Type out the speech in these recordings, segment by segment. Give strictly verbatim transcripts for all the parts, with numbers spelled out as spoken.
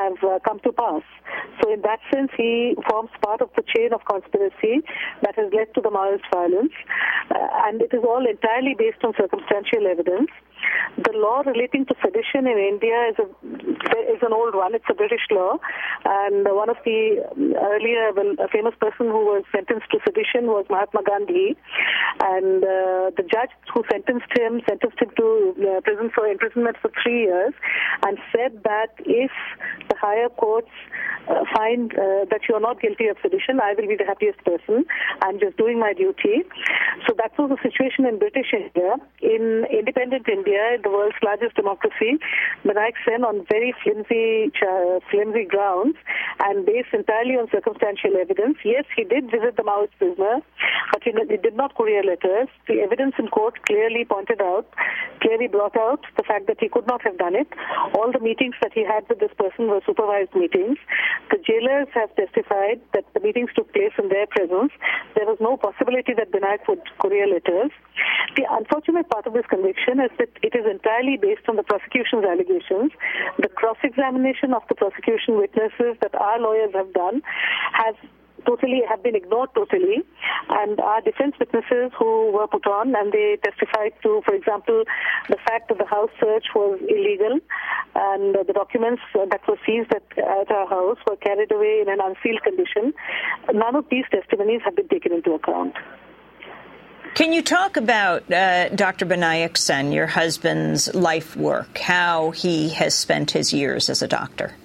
have uh, come to pass. So in that sense, he forms part of the chain of conspiracy that has led to the Maoist violence, uh, and it is all entirely based on circumstantial evidence. The law relating to sedition in India is a is an old one. It's a British law, and one of the earlier, well, a famous person who was sentenced to sedition was Mahatma Gandhi, and uh, the judge who sentenced him sentenced him to uh, prison for imprisonment for three years, and said that if the higher courts uh, find uh, that you are not guilty of sedition, I will be the happiest person. I'm just doing my duty. So that was the situation in British India. In independent India, the world's largest democracy, Binayak Sen, on very flimsy, uh, flimsy grounds and based entirely on circumstantial evidence. Yes, he did visit the Maoist prisoner, but he, he did not courier letters. The evidence in court clearly pointed out, clearly brought out the fact that he could not have done it. All the meetings that he had with this person were supervised meetings. The jailers have testified that the meetings took place in their presence. There was no possibility that Binayak would courier letters. The unfortunate part of this conviction is that it is entirely based on the prosecution's allegations. The cross-examination of the prosecution witnesses that our lawyers have done has totally have been ignored totally, and our defense witnesses who were put on and they testified to, for example, the fact that the house search was illegal and the documents that were seized at, at our house were carried away in an unsealed condition. None of these testimonies have been taken into account. Can you talk about uh, Doctor Binayak Sen, your husband's life work, how he has spent his years as a doctor?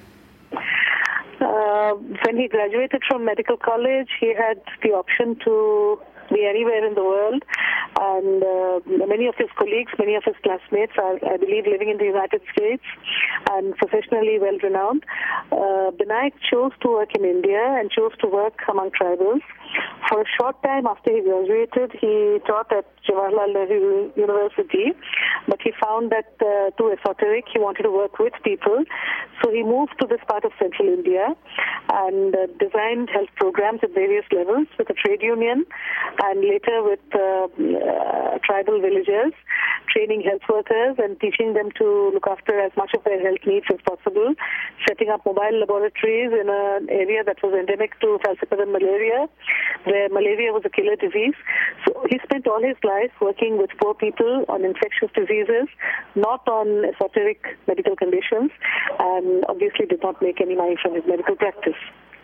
Uh, when he graduated from medical college, he had the option to be anywhere in the world, and uh, many of his colleagues, many of his classmates are, I believe, living in the United States and professionally well-renowned. Uh, Binayak chose to work in India and chose to work among tribals. For a short time after he graduated, he taught at Jawaharlal Nehru University, but he found that uh, too esoteric. He wanted to work with people, so he moved to this part of central India and uh, designed health programs at various levels with a trade union and later with uh, uh, tribal villagers, training health workers and teaching them to look after as much of their health needs as possible, setting up mobile laboratories in an area that was endemic to falciparum malaria, where malaria was a killer disease. So he spent all his life working with poor people on infectious diseases, not on esoteric medical conditions, and obviously did not make any money from his medical practice.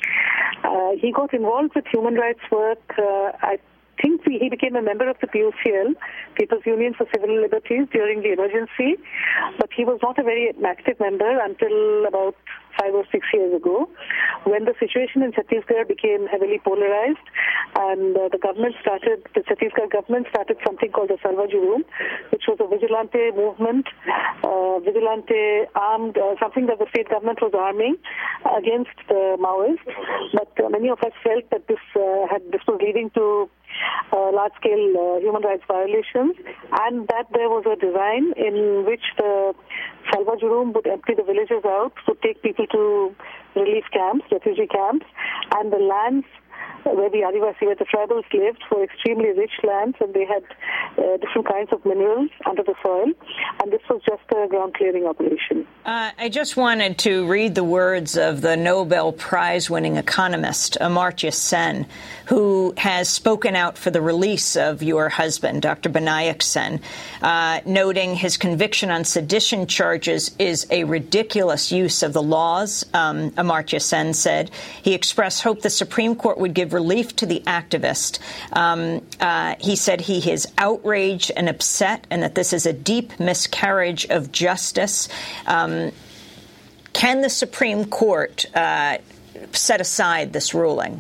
Uh, he got involved with human rights work. Uh, I think he became a member of the P U C L, People's Union for Civil Liberties, during the emergency, but he was not a very active member until about five or six years ago, when the situation in Chhattisgarh became heavily polarized, and uh, the government started, the Chhattisgarh government started something called the Salva Jurum, which was a vigilante movement, uh, vigilante armed, uh, something that the state government was arming against the Maoists. But uh, many of us felt that this uh, had this was leading to Uh, large-scale uh, human rights violations, and that there was a design in which the Salva Jurum would empty the villages out, would take people to relief camps, refugee camps, and the lands where the Adivasi, where the tribals lived, were extremely rich lands, and they had uh, different kinds of minerals under the soil, and this was just a ground-clearing operation. Uh, I just wanted to read the words of the Nobel Prize-winning economist, Amartya Sen, who has spoken out for the release of your husband, Doctor Binayak Sen, uh, noting his conviction on sedition charges is a ridiculous use of the laws. Um, Amartya Sen said he expressed hope the Supreme Court would give relief to the activist. Um, uh, he said he is outraged and upset and that this is a deep miscarriage of justice. Um, can the Supreme Court uh, set aside this ruling?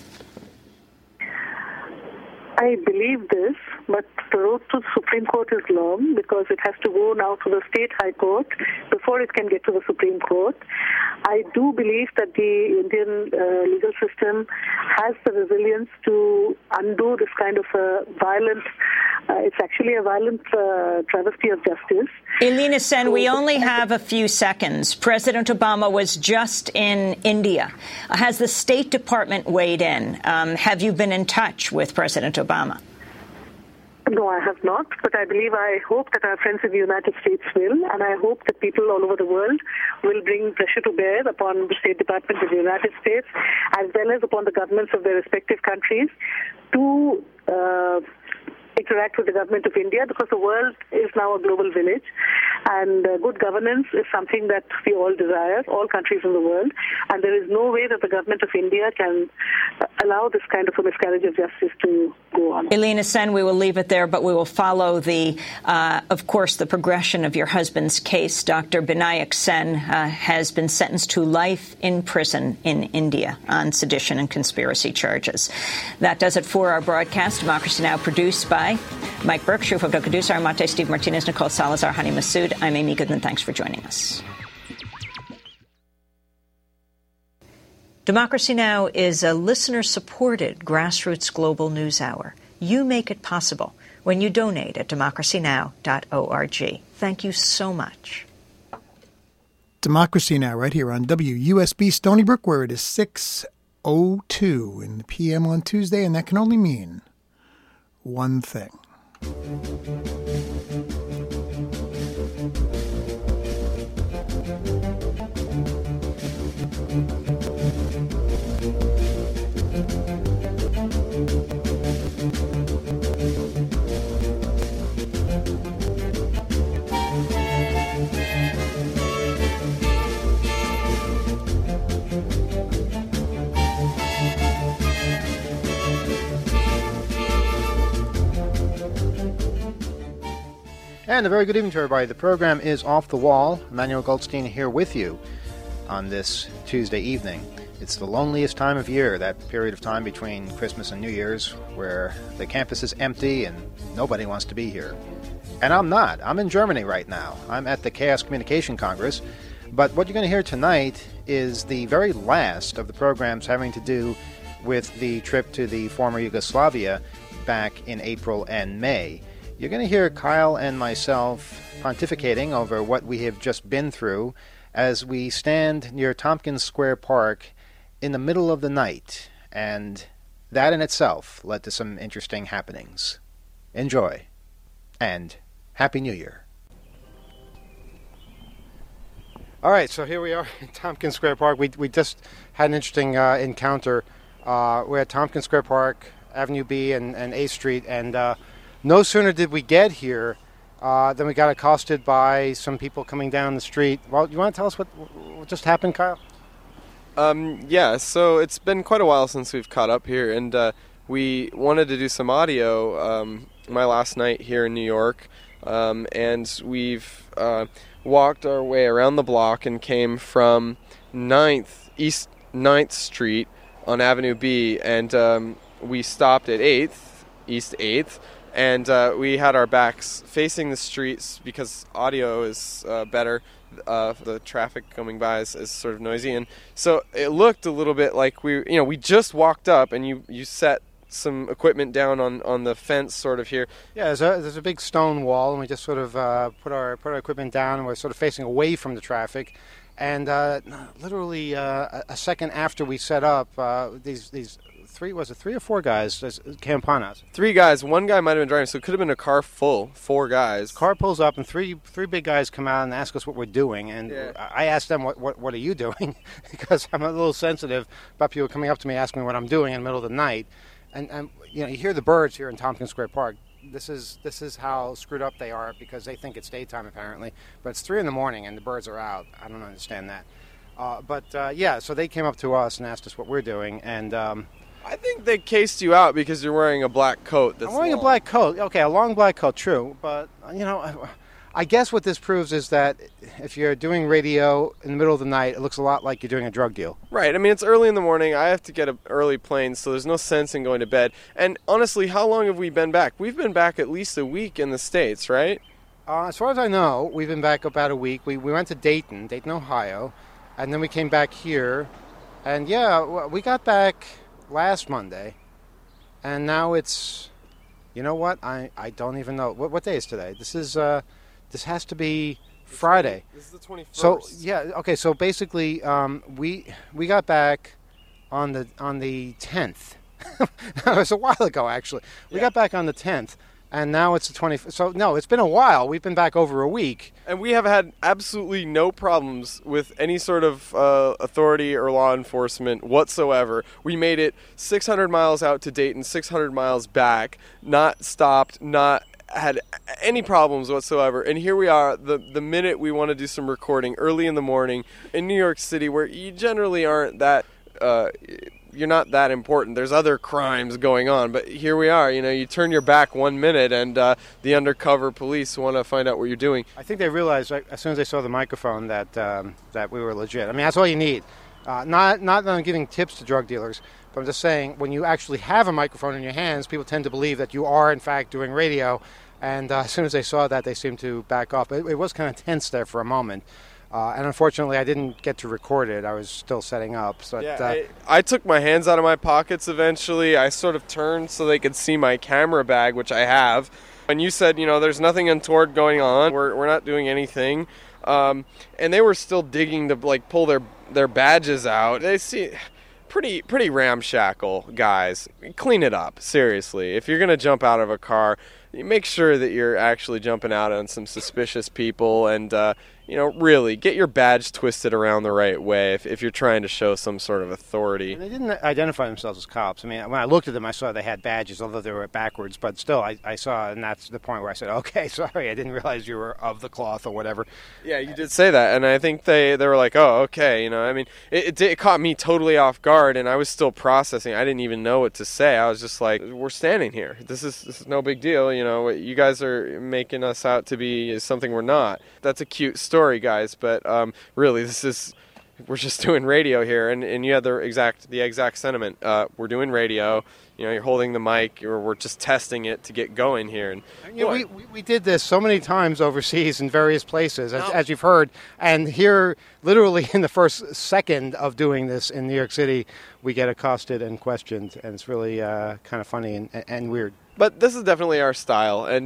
I believe this, but the road to the Supreme Court is long because it has to go now to the state high court before it can get to the Supreme Court. I do believe that the Indian uh, legal system has the resilience to undo this kind of a violent, uh, it's actually a violent uh, travesty of justice. Elena Sen, we only have a few seconds. President Obama was just in India. Has the State Department weighed in? Um, have you been in touch with President Obama? No, I have not, but I believe, I hope that our friends in the United States will, and I hope that people all over the world will bring pressure to bear upon the State Department of the United States, as well as upon the governments of their respective countries, to uh, interact with the government of India, because the world is now a global village, and uh, good governance is something that we all desire, all countries in the world, and there is no way that the government of India can uh, allow this kind of a miscarriage of justice to go on. Elena Sen, we will leave it there, but we will follow the, uh, of course, the progression of your husband's case. Doctor Binayak Sen uh, has been sentenced to life in prison in India on sedition and conspiracy charges. That does it for our broadcast. Democracy Now! Produced by Mike Burke, Shuf Abdul Qudus, Armate, Steve Martinez, Nicole Salazar, Hani Massoud. I'm Amy Goodman. Thanks for joining us. Democracy Now! Is a listener-supported grassroots global news hour. You make it possible when you donate at democracy now dot org. Thank you so much. Democracy Now! Right here on W U S B Stony Brook, where it is six oh two in the P M on Tuesday, and that can only mean one thing. And a very good evening to everybody. The program is Off the Wall. Emmanuel Goldstein here with you on this Tuesday evening. It's the loneliest time of year, that period of time between Christmas and New Year's, where the campus is empty and nobody wants to be here. And I'm not. I'm in Germany right now. I'm at the Chaos Communication Congress. But what you're going to hear tonight is the very last of the programs having to do with the trip to the former Yugoslavia back in April and May. You're going to hear Kyle and myself pontificating over what we have just been through as we stand near Tompkins Square Park in the middle of the night, and that in itself led to some interesting happenings. Enjoy, and Happy New Year. All right, so here we are in Tompkins Square Park. We we just had an interesting uh, encounter. Uh, we're at Tompkins Square Park, Avenue B and, and A Street, and uh, no sooner did we get here uh, than we got accosted by some people coming down the street. Well, you want to tell us what, what just happened, Kyle? Um, yeah, so it's been quite a while since we've caught up here, and uh, we wanted to do some audio um, my last night here in New York, um, and we've uh, walked our way around the block and came from ninth, East ninth Street on Avenue B, and um, we stopped at eighth, East eighth, and uh, we had our backs facing the streets because audio is uh, better. Uh, the traffic coming by is, is sort of noisy, and so it looked a little bit like we, you know, we just walked up and you, you set some equipment down on, on the fence sort of here. Yeah, there's a, there's a big stone wall, and we just sort of uh, put our put our equipment down, and we're sort of facing away from the traffic. And uh, literally uh, a second after we set up, uh, these these. Three was it three or four guys came upon us? Three guys. One guy might have been driving, so it could have been a car full. Four guys. Car pulls up, and three three big guys come out and ask us what we're doing. And yeah. I asked them, "What what what are you doing?" Because I'm a little sensitive about people coming up to me asking me what I'm doing in the middle of the night. And, and you know, you hear the birds here in Tompkins Square Park. This is this is how screwed up they are because they think it's daytime apparently, but it's three in the morning and the birds are out. I don't understand that. Uh, but uh, yeah, so they came up to us and asked us what we're doing, and. Um, I think they cased you out because you're wearing a black coat. That's I'm wearing long. a black coat. Okay, a long black coat, true. But, you know, I guess what this proves is that if you're doing radio in the middle of the night, it looks a lot like you're doing a drug deal. Right. I mean, it's early in the morning. I have to get an early plane, so there's no sense in going to bed. And honestly, how long have we been back? We've been back at least a week in the States, right? Uh, as far as I know, we've been back about a week. We, we went to Dayton, Dayton, Ohio, and then we came back here. And, yeah, we got back last Monday. And now it's, you know what? I, I don't even know. What what day is today? This is, uh, this has to be Friday. This is the twenty-first. So, yeah, okay, so basically, um, we we got back on the on the tenth. That was a while ago, actually. We yeah. got back on the tenth. And now it's the twenty-fifth. So, no, it's been a while. We've been back over a week. And we have had absolutely no problems with any sort of uh, authority or law enforcement whatsoever. We made it six hundred miles out to Dayton, six hundred miles back, not stopped, not had any problems whatsoever. And here we are, the the minute we want to do some recording early in the morning in New York City, where you generally aren't that... Uh, you're not that important. There's other crimes going on, but here we are. You know, you turn your back one minute, and uh, the undercover police want to find out what you're doing. I think they realized like, as soon as they saw the microphone that um, that we were legit. I mean, that's all you need. Uh, not not that I'm giving tips to drug dealers, but I'm just saying when you actually have a microphone in your hands, people tend to believe that you are in fact doing radio. And uh, as soon as they saw that, they seemed to back off. It, it was kind of tense there for a moment. Uh, and unfortunately, I didn't get to record it. I was still setting up. So yeah, uh, I, I took my hands out of my pockets eventually. I sort of turned so they could see my camera bag, which I have. And you said, you know, there's nothing untoward going on. We're we're not doing anything. Um, and they were still digging to like pull their their badges out. They see pretty pretty ramshackle guys. Clean it up, seriously. If you're gonna jump out of a car, make sure that you're actually jumping out on some suspicious people and. Uh, You know, really, get your badge twisted around the right way if, if you're trying to show some sort of authority. And they didn't identify themselves as cops. I mean, when I looked at them, I saw they had badges, although they were backwards. But still, I, I saw, and that's the point where I said, okay, sorry, I didn't realize you were of the cloth or whatever. Yeah, you did say that, and I think they, they were like, oh, okay, you know, I mean, it, it, it caught me totally off guard, and I was still processing. I didn't even know what to say. I was just like, we're standing here. This is, this is no big deal, you know. You guys are making us out to be something we're not. That's a cute story, guys, but um, really, this is we're just doing radio here, and, and you had the exact the exact sentiment. Uh, we're doing radio. You know, you're holding the mic, or we're just testing it to get going here. And you know, we, we we did this so many times overseas in various places, as, no. as you've heard, and here, literally in the first second of doing this in New York City, we get accosted and questioned, and it's really uh, kind of funny and, and weird. But this is definitely our style, and.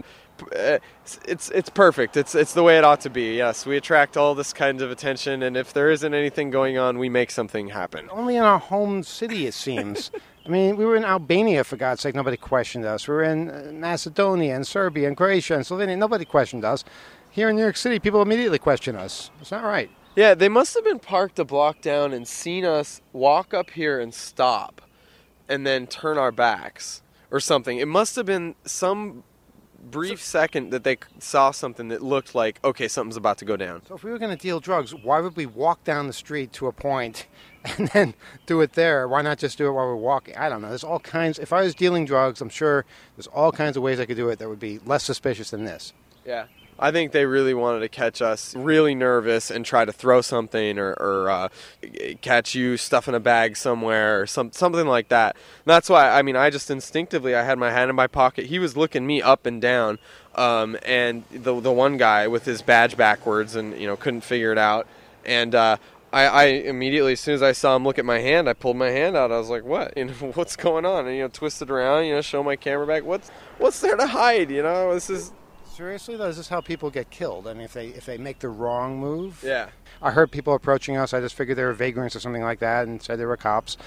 It's it's perfect. It's it's the way it ought to be. Yes, we attract all this kind of attention, and if there isn't anything going on, we make something happen. Only in our home city, it seems. I mean, we were in Albania, for God's sake. Nobody questioned us. We were in Macedonia and Serbia and Croatia and Slovenia. Nobody questioned us. Here in New York City, people immediately question us. It's not right. Yeah, they must have been parked a block down and seen us walk up here and stop, and then turn our backs or something. It must have been some brief second that they saw something that looked like, okay, something's about to go down. So if we were going to deal drugs, why would we walk down the street to a point and then do it there? Why not just do it while we're walking? I don't know. There's all kinds. If I was dealing drugs, I'm sure there's all kinds of ways I could do it that would be less suspicious than this. Yeah. I think they really wanted to catch us really nervous and try to throw something or, or uh, catch you stuffing a bag somewhere or some, something like that. And that's why, I mean, I just instinctively, I had my hand in my pocket. He was looking me up and down, um, and the the one guy with his badge backwards and, you know, couldn't figure it out. And uh, I, I immediately, as soon as I saw him look at my hand, I pulled my hand out. I was like, what? You know, what's going on? And, you know, twisted around, you know, show my camera back. What's, what's there to hide, you know? This is... Seriously, though, is this how people get killed? I mean, if they if they make the wrong move? Yeah. I heard people approaching us. I just figured they were vagrants or something like that and said they were cops.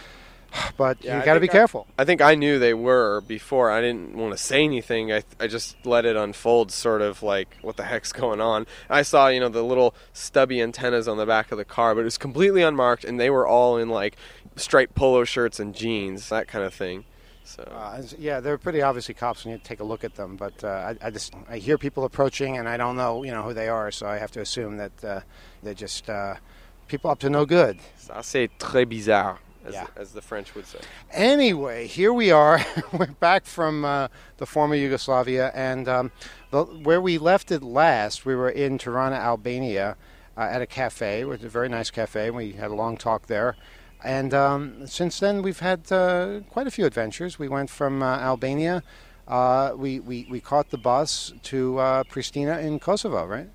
But yeah, you got to be I, careful. I think I knew they were before. I didn't want to say anything. I I just let it unfold, sort of like, what the heck's going on? I saw, you know, the little stubby antennas on the back of the car, but it was completely unmarked, and they were all in, like, striped polo shirts and jeans, that kind of thing. So. Uh, yeah, they're pretty obviously cops when you take a look at them. But uh, I, I just I hear people approaching, and I don't know, you know, who they are. So I have to assume that uh, they're just uh, people up to no good. Ça c'est très bizarre, as, yeah. as the French would say. Anyway, here we are. We're back from uh, the former Yugoslavia, and um, the, where we left it last, we were in Tirana, Albania, uh, at a cafe. It was a very nice cafe. We had a long talk there. And um, since then, we've had uh, quite a few adventures. We went from uh, Albania. Uh, we, we, we caught the bus to uh, Pristina in Kosovo, right?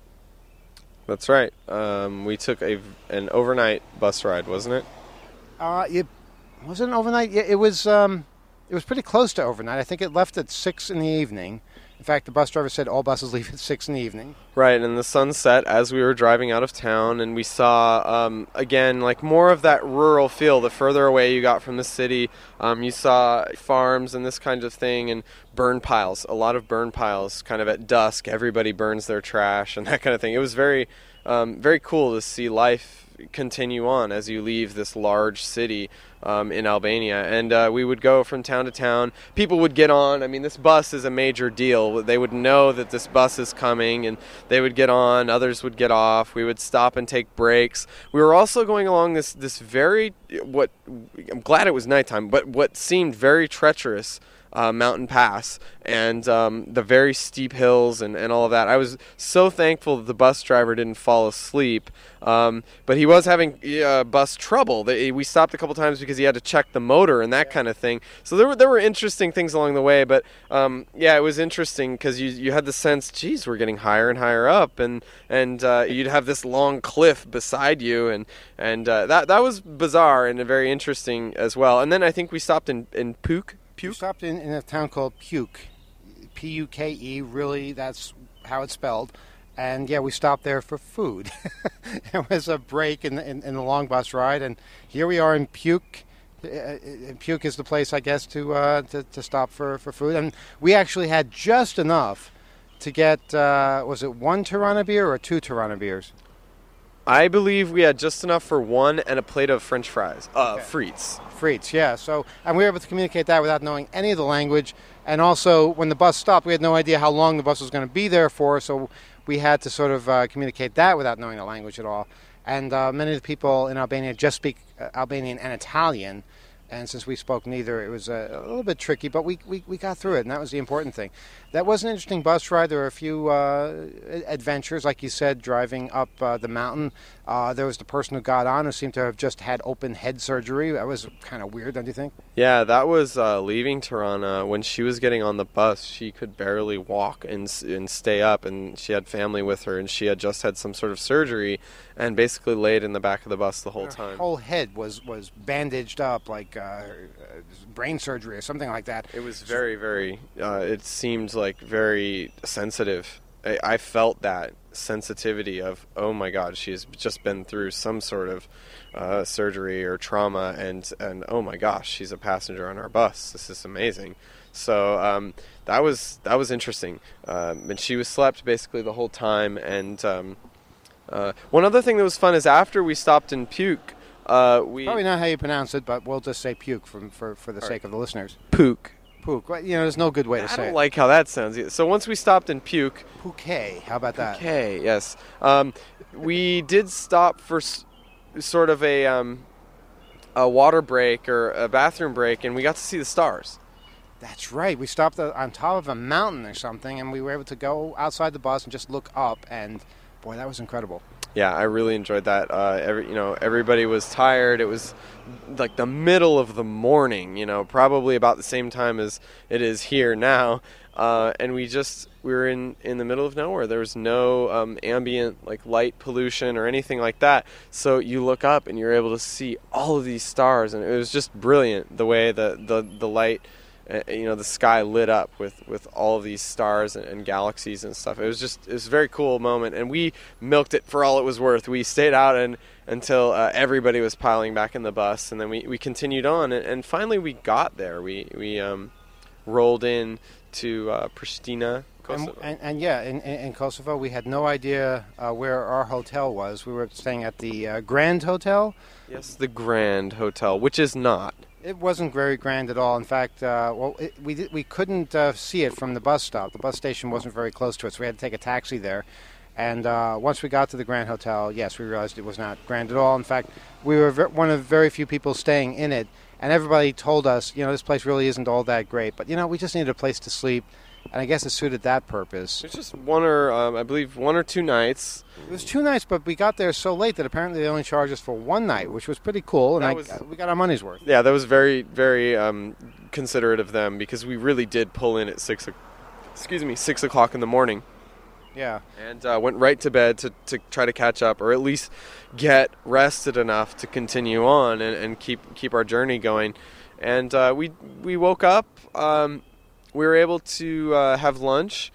That's right. Um, we took a, an overnight bus ride, wasn't it? Uh, it wasn't overnight. Yeah, it was. Um, it was pretty close to overnight. I think it left at six in the evening. In fact, the bus driver said all buses leave at six in the evening. Right, and the sun set as we were driving out of town, and we saw, um, again, like more of that rural feel. The further away you got from the city, um, you saw farms and this kind of thing, and burn piles, a lot of burn piles, kind of at dusk. Everybody burns their trash and that kind of thing. It was very, um, very cool to see life continue on as you leave this large city um, in Albania. And uh, we would go from town to town. People would get on. I mean, this bus is a major deal. They would know that this bus is coming, and they would get on. Others would get off. We would stop and take breaks. We were also going along this, this very, what I'm glad it was nighttime, but what seemed very treacherous Uh, mountain pass, and um, the very steep hills and, and all of that. I was so thankful that the bus driver didn't fall asleep, um, but he was having uh, bus trouble. They, we stopped a couple times because he had to check the motor and that kind of thing. So there were there were interesting things along the way, but um, yeah, it was interesting because you you had the sense, geez, we're getting higher and higher up, and and uh, you'd have this long cliff beside you, and and uh, that that was bizarre and very interesting as well. And then I think we stopped in in Puke. We stopped in, in a town called Puke, P U K E, really, that's how it's spelled. And, yeah, we stopped there for food. It was a break in the, in, in the long bus ride, and here we are in Puke. Uh, Puke is the place, I guess, to, uh, to to stop for, for food. And we actually had just enough to get, uh, was it one Tirana beer or two Tirana beers? I believe we had just enough for one and a plate of French fries, uh, okay. frites. Frites, yeah. So, and we were able to communicate that without knowing any of the language. And also, when the bus stopped, we had no idea how long the bus was going to be there for. So, we had to sort of uh, communicate that without knowing the language at all. And uh, many of the people in Albania just speak uh, Albanian and Italian. And since we spoke neither, it was a, a little bit tricky, but we, we, we got through it, and that was the important thing. That was an interesting bus ride. There were a few uh, adventures, like you said, driving up uh, the mountain. Uh, there was the person who got on who seemed to have just had open head surgery. That was kind of weird, don't you think? Yeah, that was uh, leaving Tirana. When she was getting on the bus, she could barely walk and and stay up, and she had family with her, and she had just had some sort of surgery and basically laid in the back of the bus the whole her time. Her whole head was, was bandaged up, like uh, brain surgery or something like that. It was very, very, uh, it seemed like very sensitive. I, I felt that sensitivity of, oh my God, she's just been through some sort of uh, surgery or trauma, and, and oh my gosh, she's a passenger on our bus. This is amazing. So um, that was that was interesting. Um, and she was slept basically the whole time. And um, uh, one other thing that was fun is after we stopped in Puke, uh, we probably not how you pronounce it, but we'll just say Puke for for, for the All sake right. of the listeners. Puke. Puke. Well, you know, there's no good way to I say don't it. like how that sounds either. So once we stopped in Puke. Puke. How about that? Okay, yes. Um, we did stop for s- sort of a um, a water break or a bathroom break, and we got to see the stars. That's right. We stopped on top of a mountain or something, and we were able to go outside the bus and just look up, and boy, that was incredible. Yeah, I really enjoyed that. Uh, every, you know, everybody was tired. It was like the middle of the morning, you know, probably about the same time as it is here now. Uh, and we just, we were in, in the middle of nowhere. There was no um, ambient, like, light pollution or anything like that. So you look up and you're able to see all of these stars, and it was just brilliant the way the, the, the light, uh, you know, the sky lit up with, with all of these stars and, and galaxies and stuff. It was just, it was a very cool moment, and we milked it for all it was worth. We stayed out and until uh, everybody was piling back in the bus, and then we, we continued on, and, and finally we got there. We, we um, rolled in to uh, Pristina, Kosovo. And, and, and yeah, in, in, in Kosovo, we had no idea uh, where our hotel was. We were staying at the uh, Grand Hotel. Yes, the Grand Hotel, which is not. It wasn't very grand at all. In fact, uh, well, it, we did, we couldn't uh, see it from the bus stop. The bus station wasn't very close to us. So we had to take a taxi there. And uh, once we got to the Grand Hotel, yes, we realized it was not grand at all. In fact, we were ver- one of very few people staying in it. And everybody told us, you know, this place really isn't all that great. But, you know, we just needed a place to sleep. And I guess it suited that purpose. It's just one or, um, I believe, one or two nights. It was two nights, but we got there so late that apparently they only charged us for one night, which was pretty cool. And I, was, we got our money's worth. Yeah, that was very, very um, considerate of them, because we really did pull in at six, excuse me, six o'clock in the morning. Yeah. And uh, went right to bed to, to try to catch up, or at least get rested enough to continue on and, and keep keep our journey going. And uh, we we woke up um, we were able to uh, have lunch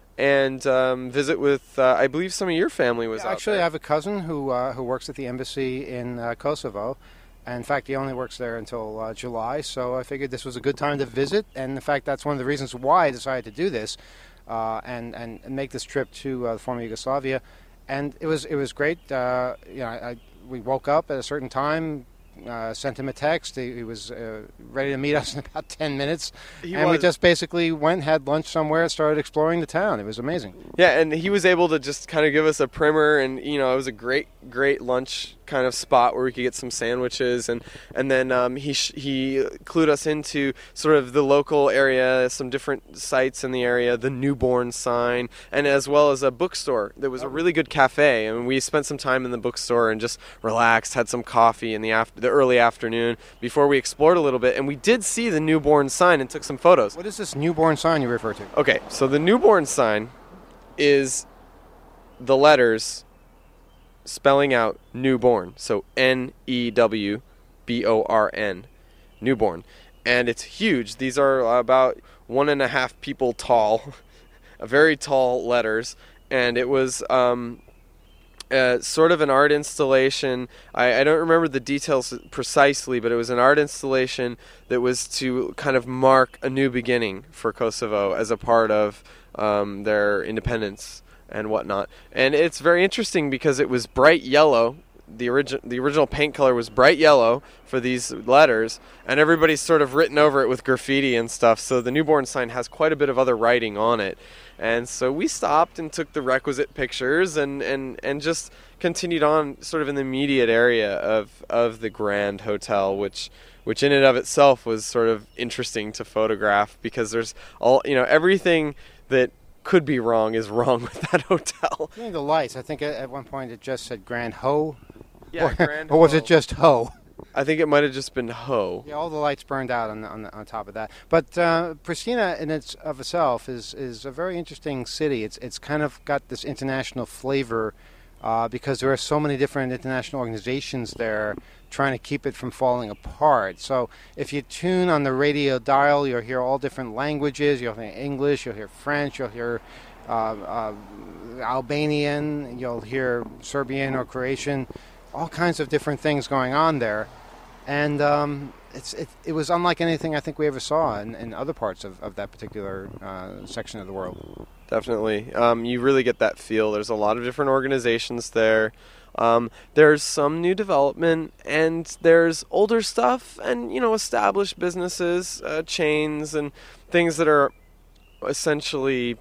and um, visit with, uh, I believe some of your family was yeah, out Actually, there. I have a cousin who uh, who works at the embassy in uh, Kosovo. And in fact, he only works there until uh, July, so I figured this was a good time to visit. And in fact, that's one of the reasons why I decided to do this uh, and, and make this trip to uh, the former Yugoslavia. And it was it was great. Uh, you know, I, we woke up at a certain time, uh, sent him a text. He, he was uh, ready to meet us in about ten minutes. He and was. we just basically went, had lunch somewhere, and started exploring the town. It was amazing. Yeah, and he was able to just kind of give us a primer, and, you know, it was a great, great lunch kind of spot where we could get some sandwiches, and and then um, he sh- he clued us into sort of the local area, some different sites in the area, the newborn sign, and as well as a bookstore. There was a really good cafe, and we spent some time in the bookstore and just relaxed, had some coffee in the after the early afternoon before we explored a little bit, and we did see the newborn sign and took some photos. What is this newborn sign you refer to? Okay, so the newborn sign is the letters spelling out newborn, so N E W B O R N, newborn, and it's huge. These are about one and a half people tall, very tall letters, and it was um, uh, sort of an art installation. I, I don't remember the details precisely, but it was an art installation that was to kind of mark a new beginning for Kosovo as a part of um, their independence and whatnot. And it's very interesting because it was bright yellow. The origin the original paint color was bright yellow for these letters, and everybody's sort of written over it with graffiti and stuff, so the newborn sign has quite a bit of other writing on it. And so we stopped and took the requisite pictures and, and, and just continued on sort of in the immediate area of, of the Grand Hotel, which which in and of itself was sort of interesting to photograph because there's all, you know, everything that could be wrong is wrong with that hotel. I think the lights. I think at one point it just said Grand Ho. Yeah, or, Grand or was Ho. it just Ho? I think it might have just been Ho. Yeah, all the lights burned out on the, on, the, on top of that. But uh, Pristina, in its of itself, is is a very interesting city. It's it's kind of got this international flavor uh, because there are so many different international organizations there trying to keep it from falling apart. So if you tune on the radio dial, you'll hear all different languages. You'll hear English, you'll hear French, you'll hear uh, uh, Albanian, you'll hear Serbian or Croatian, all kinds of different things going on there. And um, it's it, it was unlike anything I think we ever saw in, in other parts of, of that particular uh, section of the world. Definitely. Um, you really get that feel. There's a lot of different organizations there. Um, there's some new development, and there's older stuff, and, you know, established businesses, uh, chains, and things that are essentially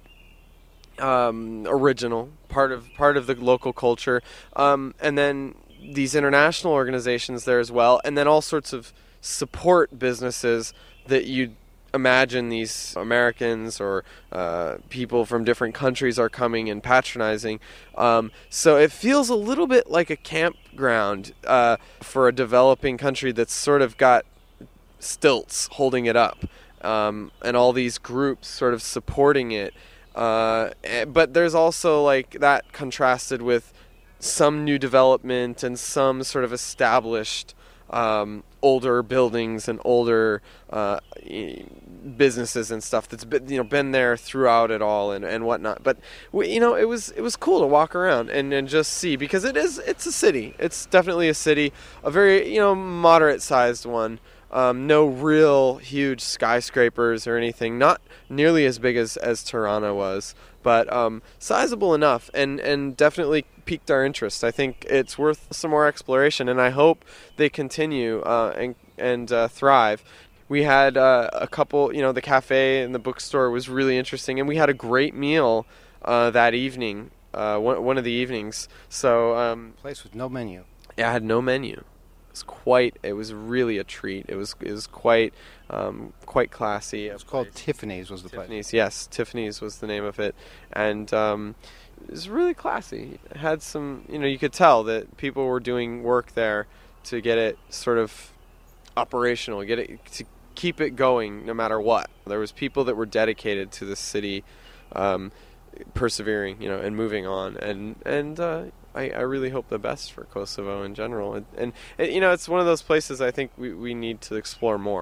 um, original, part of part of the local culture, um, and then these international organizations there as well, and then all sorts of support businesses that you'd imagine these Americans or uh, people from different countries are coming and patronizing. Um, so it feels a little bit like a campground uh, for a developing country that's sort of got stilts holding it up, um, and all these groups sort of supporting it. Uh, but there's also like that contrasted with some new development and some sort of established um, older buildings and older uh, businesses and stuff that's been, you know, been there throughout it all and, and whatnot. But we, you know, it was it was cool to walk around and, and just see, because it is it's a city. It's definitely a city, a very, you know, moderate sized one. Um, no real huge skyscrapers or anything. Not nearly as big as, as Tirana was, but um, sizable enough, and, and definitely piqued our interest. I think it's worth some more exploration, and I hope they continue uh, and and uh, thrive. We had uh, a couple, you know, the cafe and the bookstore was really interesting, and we had a great meal uh, that evening, uh, one, one of the evenings. So, um, Place with no menu. Yeah, I had no menu. It was quite. It was really a treat. It was. It was quite. Um, quite classy. It was called Tiffany's. Was the Tiffany's, place? yes, Tiffany's was the name of it, and um, it was really classy. It had some, you know, you could tell that people were doing work there to get it sort of operational, get it to keep it going no matter what. There was people that were dedicated to the city, um, persevering, you know, and moving on, and and. Uh, I, I really hope the best for Kosovo in general. And, and, and, you know, it's one of those places I think we, we need to explore more.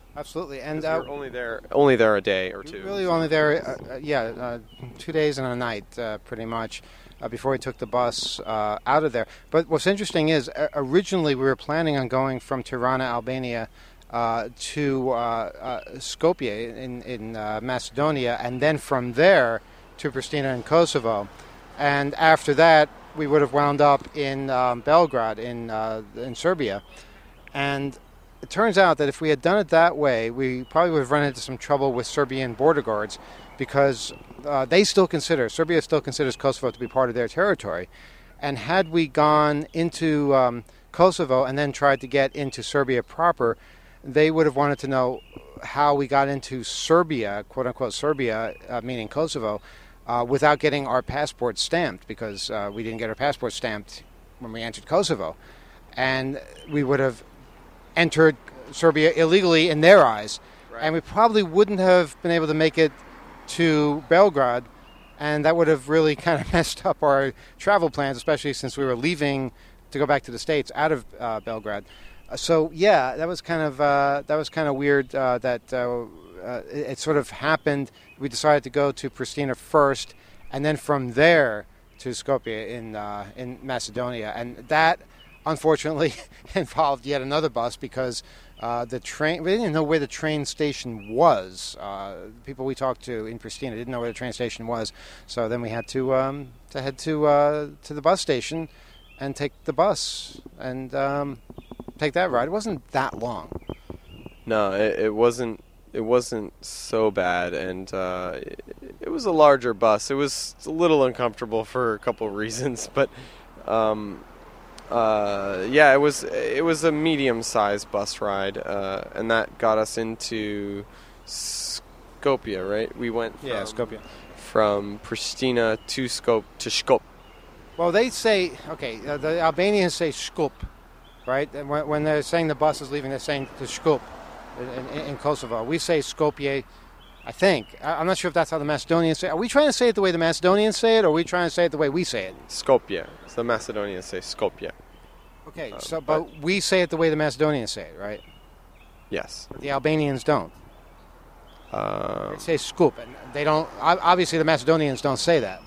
Absolutely, and uh, uh, we were only there only there a day or two. Really, only there, uh, uh, yeah, uh, two days and a night, uh, pretty much, uh, before we took the bus uh, out of there. But what's interesting is, uh, originally we were planning on going from Tirana, Albania, uh, to uh, uh, Skopje in in uh, Macedonia, and then from there to Pristina in Kosovo, and after that we would have wound up in um, Belgrade in uh, in Serbia, and it turns out that if we had done it that way, we probably would have run into some trouble with Serbian border guards, because uh, they still consider, Serbia still considers Kosovo to be part of their territory. And had we gone into um, Kosovo and then tried to get into Serbia proper, they would have wanted to know how we got into Serbia, quote-unquote Serbia, uh, meaning Kosovo, uh, without getting our passports stamped, because uh, we didn't get our passports stamped when we entered Kosovo. And we would have entered Serbia illegally in their eyes, right. And we probably wouldn't have been able to make it to Belgrade, and that would have really kind of messed up our travel plans, especially since we were leaving to go back to the States out of uh, Belgrade. Uh, so yeah, that was kind of uh, that was kind of weird uh, that uh, uh, it, it sort of happened. We decided to go to Pristina first, and then from there to Skopje in uh, in Macedonia, and that, unfortunately, involved yet another bus, because uh, the train, we didn't know where the train station was. Uh, people we talked to in Pristina didn't know where the train station was. So then we had to um, to head to uh, to the bus station and take the bus and um, take that ride. It wasn't that long. No, it, it wasn't. It wasn't so bad, and uh, it, it was a larger bus. It was a little uncomfortable for a couple of reasons, but. Um, Uh, yeah, it was it was a medium-sized bus ride, uh, and that got us into Skopje, right? We went from, yeah, Skopje. from Pristina to Skop to Skop. Well, they say, okay, uh, the Albanians say Skop, right? And when, when they're saying the bus is leaving, they're saying to Skop in, in, in Kosovo. We say Skopje, I think. I, I'm not sure if that's how the Macedonians say it. Are we trying to say it the way the Macedonians say it, or are we trying to say it the way we say it? Skopje. So the Macedonians say Skopje. Okay, Um, so but, but we say it the way the Macedonians say it, right? Yes. But the Albanians don't. Um, They say Skup, and they don't. Obviously, the Macedonians don't say that.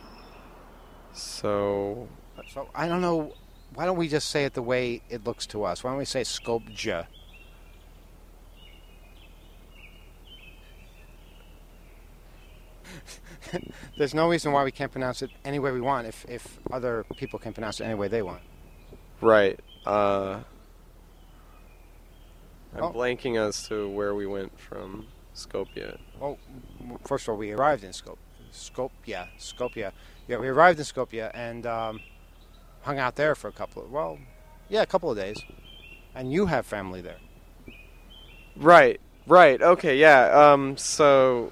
so So I don't know. Why don't we just say it the way it looks to us? Why don't we say Skopje? There's no reason why we can't pronounce it any way we want if, if other people can pronounce it any way they want. right. Uh, I'm Oh. blanking as to where we went from Skopje. Well, first of all, we arrived in Skop, Skopje, Skopje. Yeah, we arrived in Skopje and um, hung out there for a couple of, well, yeah, a couple of days. And you have family there. Right. Right. Okay. Yeah. Um. So.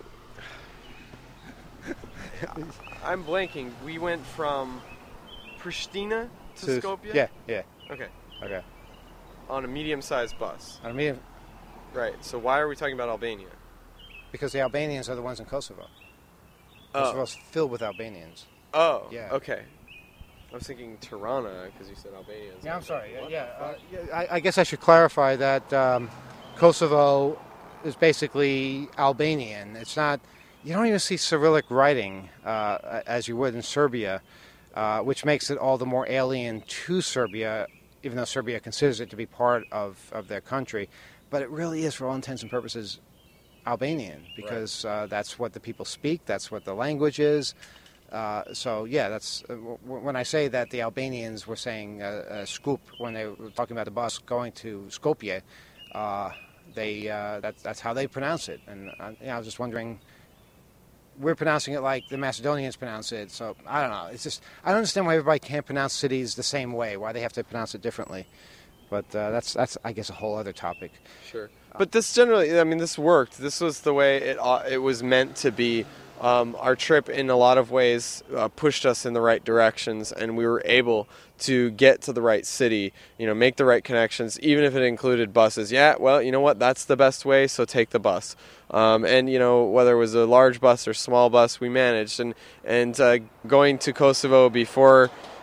I'm blanking. We went from Pristina to, To- Skopje? Yeah, yeah. Okay. Okay. On a medium-sized bus. I mean, Right. So why are we talking about Albania? because the Albanians are the ones in Kosovo. Oh. Kosovo's filled with Albanians. Oh. Yeah. Okay. I was thinking Tirana because you said Albanians. Yeah, I'm sorry. What Yeah, the uh, fuck? yeah I, I guess I should clarify that um, Kosovo is basically Albanian. It's not. You don't even see Cyrillic writing uh, as you would in Serbia, uh, which makes it all the more alien to Serbia, even though Serbia considers it to be part of, of their country. But it really is, for all intents and purposes, Albanian, because uh, that's what the people speak, that's what the language is. Uh, so, yeah, that's uh, w- when I say that the Albanians were saying uh, uh, Skup when they were talking about the bus going to Skopje, uh, they uh, that, that's how they pronounce it. And uh, yeah, I was just wondering, we're pronouncing it like the Macedonians pronounce it. So, I don't know. It's just, I don't understand why everybody can't pronounce cities the same way, why they have to pronounce it differently. But uh, that's, that's, I guess, a whole other topic. Sure. But this generally, I mean, this worked. This was the way it uh, it was meant to be. Um, our trip, in a lot of ways, uh, pushed us in the right directions, and we were able to get to the right city, you know, make the right connections, even if it included buses. Yeah, well, you know what? That's the best way, so take the bus. Um, and, you know, whether it was a large bus or small bus, we managed. And, and uh, going to Kosovo before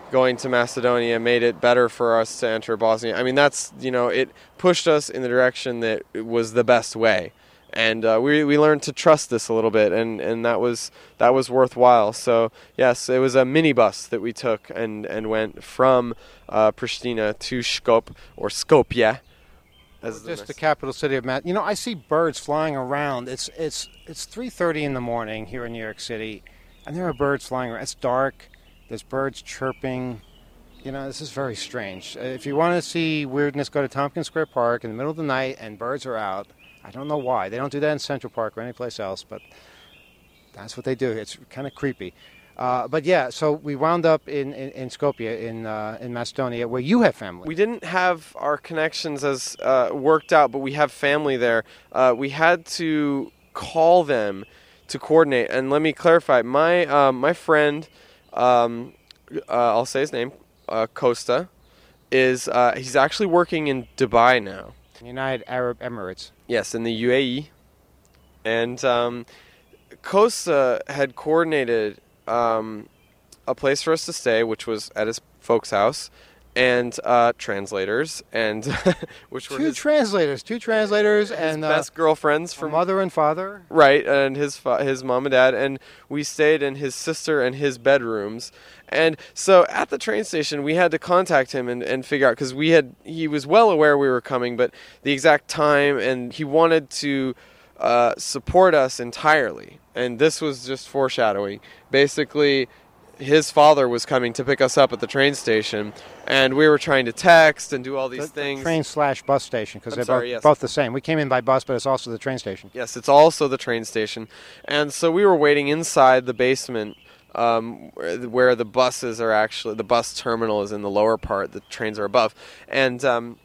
going to Macedonia made it better for us to enter Bosnia. I mean, that's, you know, it pushed us in the direction that was the best way. And uh, we we learned to trust this a little bit, and, and that was that was worthwhile. So, yes, it was a minibus that we took and, and went from uh, Pristina to Skop, or Skopje. As Just the, the capital city of Matt. You know, I see birds flying around. It's it's it's three thirty in the morning here in New York City, and there are birds flying around. It's dark. There's birds chirping. You know, this is very strange. If you want to see weirdness, go to Tompkins Square Park in the middle of the night, and birds are out. I don't know why. They don't do that in Central Park or anyplace else, but that's what they do. It's kind of creepy. Uh, but yeah, so we wound up in, in, in Skopje, in uh, in Macedonia, where you have family. We didn't have our connections as uh, worked out, but we have family there. Uh, we had to call them to coordinate. And let me clarify, my um, my friend, um, uh, I'll say his name, uh, Costa, is uh, he's actually working in Dubai now. United Arab Emirates. Yes, in the U A E. And um, Costa had coordinated um, a place for us to stay, which was at his folks' house, and uh, translators, and which were two his, translators, two translators, his and best uh, girlfriends from mother and father. Right, and his fa- his mom and dad, and we stayed in his sister and his bedrooms. And so at the train station, we had to contact him and, and figure out, because we had he was well aware we were coming, but the exact time, and he wanted to uh, support us entirely. And this was just foreshadowing. Basically, his father was coming to pick us up at the train station, and we were trying to text and do all these the, things. The train slash bus station, because they're sorry, both, yes. both the same. We came in by bus, but it's also the train station. Yes, it's also the train station. And so we were waiting inside the basement, um, where the buses are actually, the bus terminal is in the lower part, the trains are above. And um,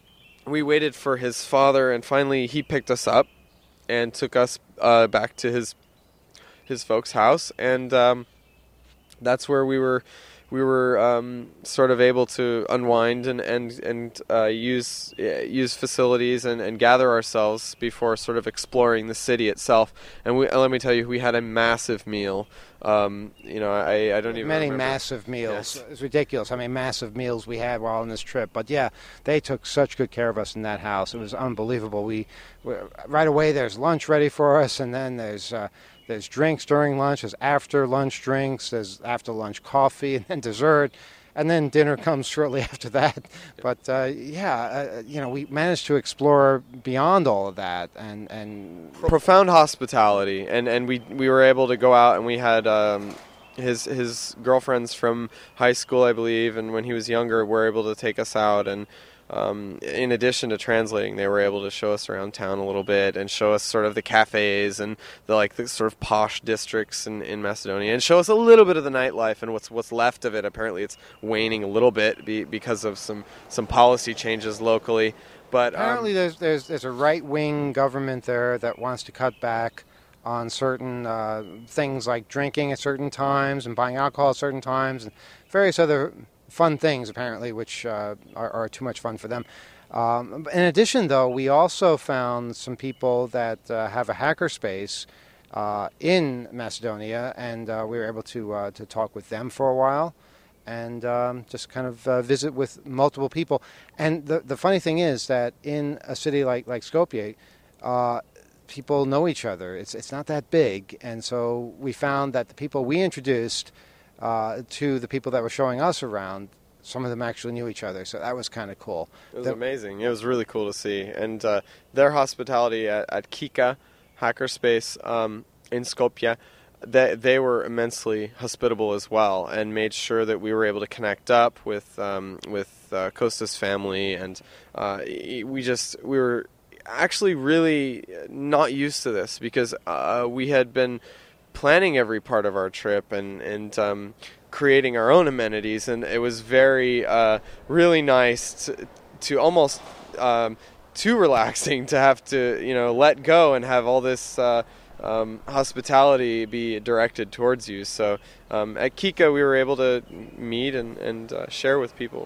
we waited for his father, and finally he picked us up and took us uh, back to his his folks' house, and um, that's where we were we were um, sort of able to unwind and and and uh, use uh, use facilities and, and gather ourselves before sort of exploring the city itself. And we, let me tell you, we had a massive meal. Um, you know, I, I don't even Many remember. massive meals. Yes. It's ridiculous how many massive meals we had while on this trip. But yeah, they took such good care of us in that house. It was unbelievable. We, we right away there's lunch ready for us, and then there's uh, there's drinks during lunch, there's after lunch drinks, there's after lunch coffee, and then dessert. And then dinner comes shortly after that. But, uh, yeah, uh, you know, we managed to explore beyond all of that. and, and Profound hospitality. And, and we we were able to go out, and we had um, his his girlfriends from high school, I believe, and when he was younger, were able to take us out. And um, in addition to translating, they were able to show us around town a little bit and show us sort of the cafes and the like the sort of posh districts in, in Macedonia, and show us a little bit of the nightlife and what's what's left of it. Apparently, it's waning a little bit be, because of some, some policy changes locally. But apparently, um, there's there's there's a right wing government there that wants to cut back on certain uh, things like drinking at certain times and buying alcohol at certain times and various other fun things, apparently, which uh, are, are too much fun for them. Um, in addition, though, we also found some people that uh, have a hackerspace uh, in Macedonia, and uh, we were able to uh, to talk with them for a while and um, just kind of uh, visit with multiple people. And the the funny thing is that in a city like like Skopje, uh, people know each other. It's it's not that big, and so we found that the people we introduced Uh, to the people that were showing us around, some of them actually knew each other, so that was kind of cool. It was the, amazing. It was really cool to see. And uh, their hospitality at, at Kika Hackerspace um, in Skopje, they, they were immensely hospitable as well, and made sure that we were able to connect up with um, with uh, Costa's family. And uh, we just we were actually really not used to this, because uh, we had been planning every part of our trip and and um, creating our own amenities, and it was very uh, really nice to, to almost um, too relaxing to have to you know let go and have all this uh, um, hospitality be directed towards you. So um, at Kika we were able to meet and and uh, share with people.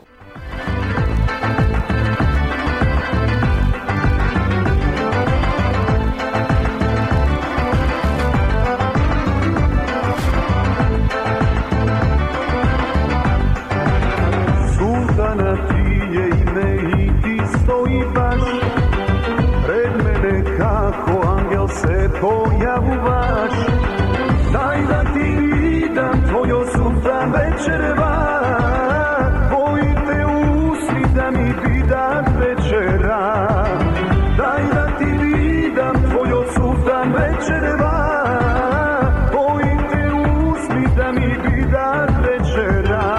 pojavu daj da ti vidim tvojo sutra večerva, tvojite usni da mi vidim večera, daj da ti vidim tvojo sutra večerva, tvojite usni da mi vidim večera.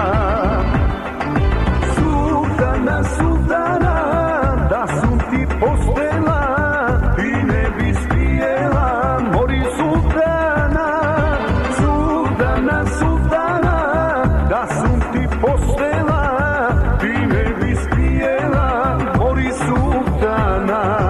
Sutana, sutana, da sam ti postela, ti ne bi spijela, mori sultana, sultana, sultana, da sam ti postela, ti ne bi spijela, mori sultana.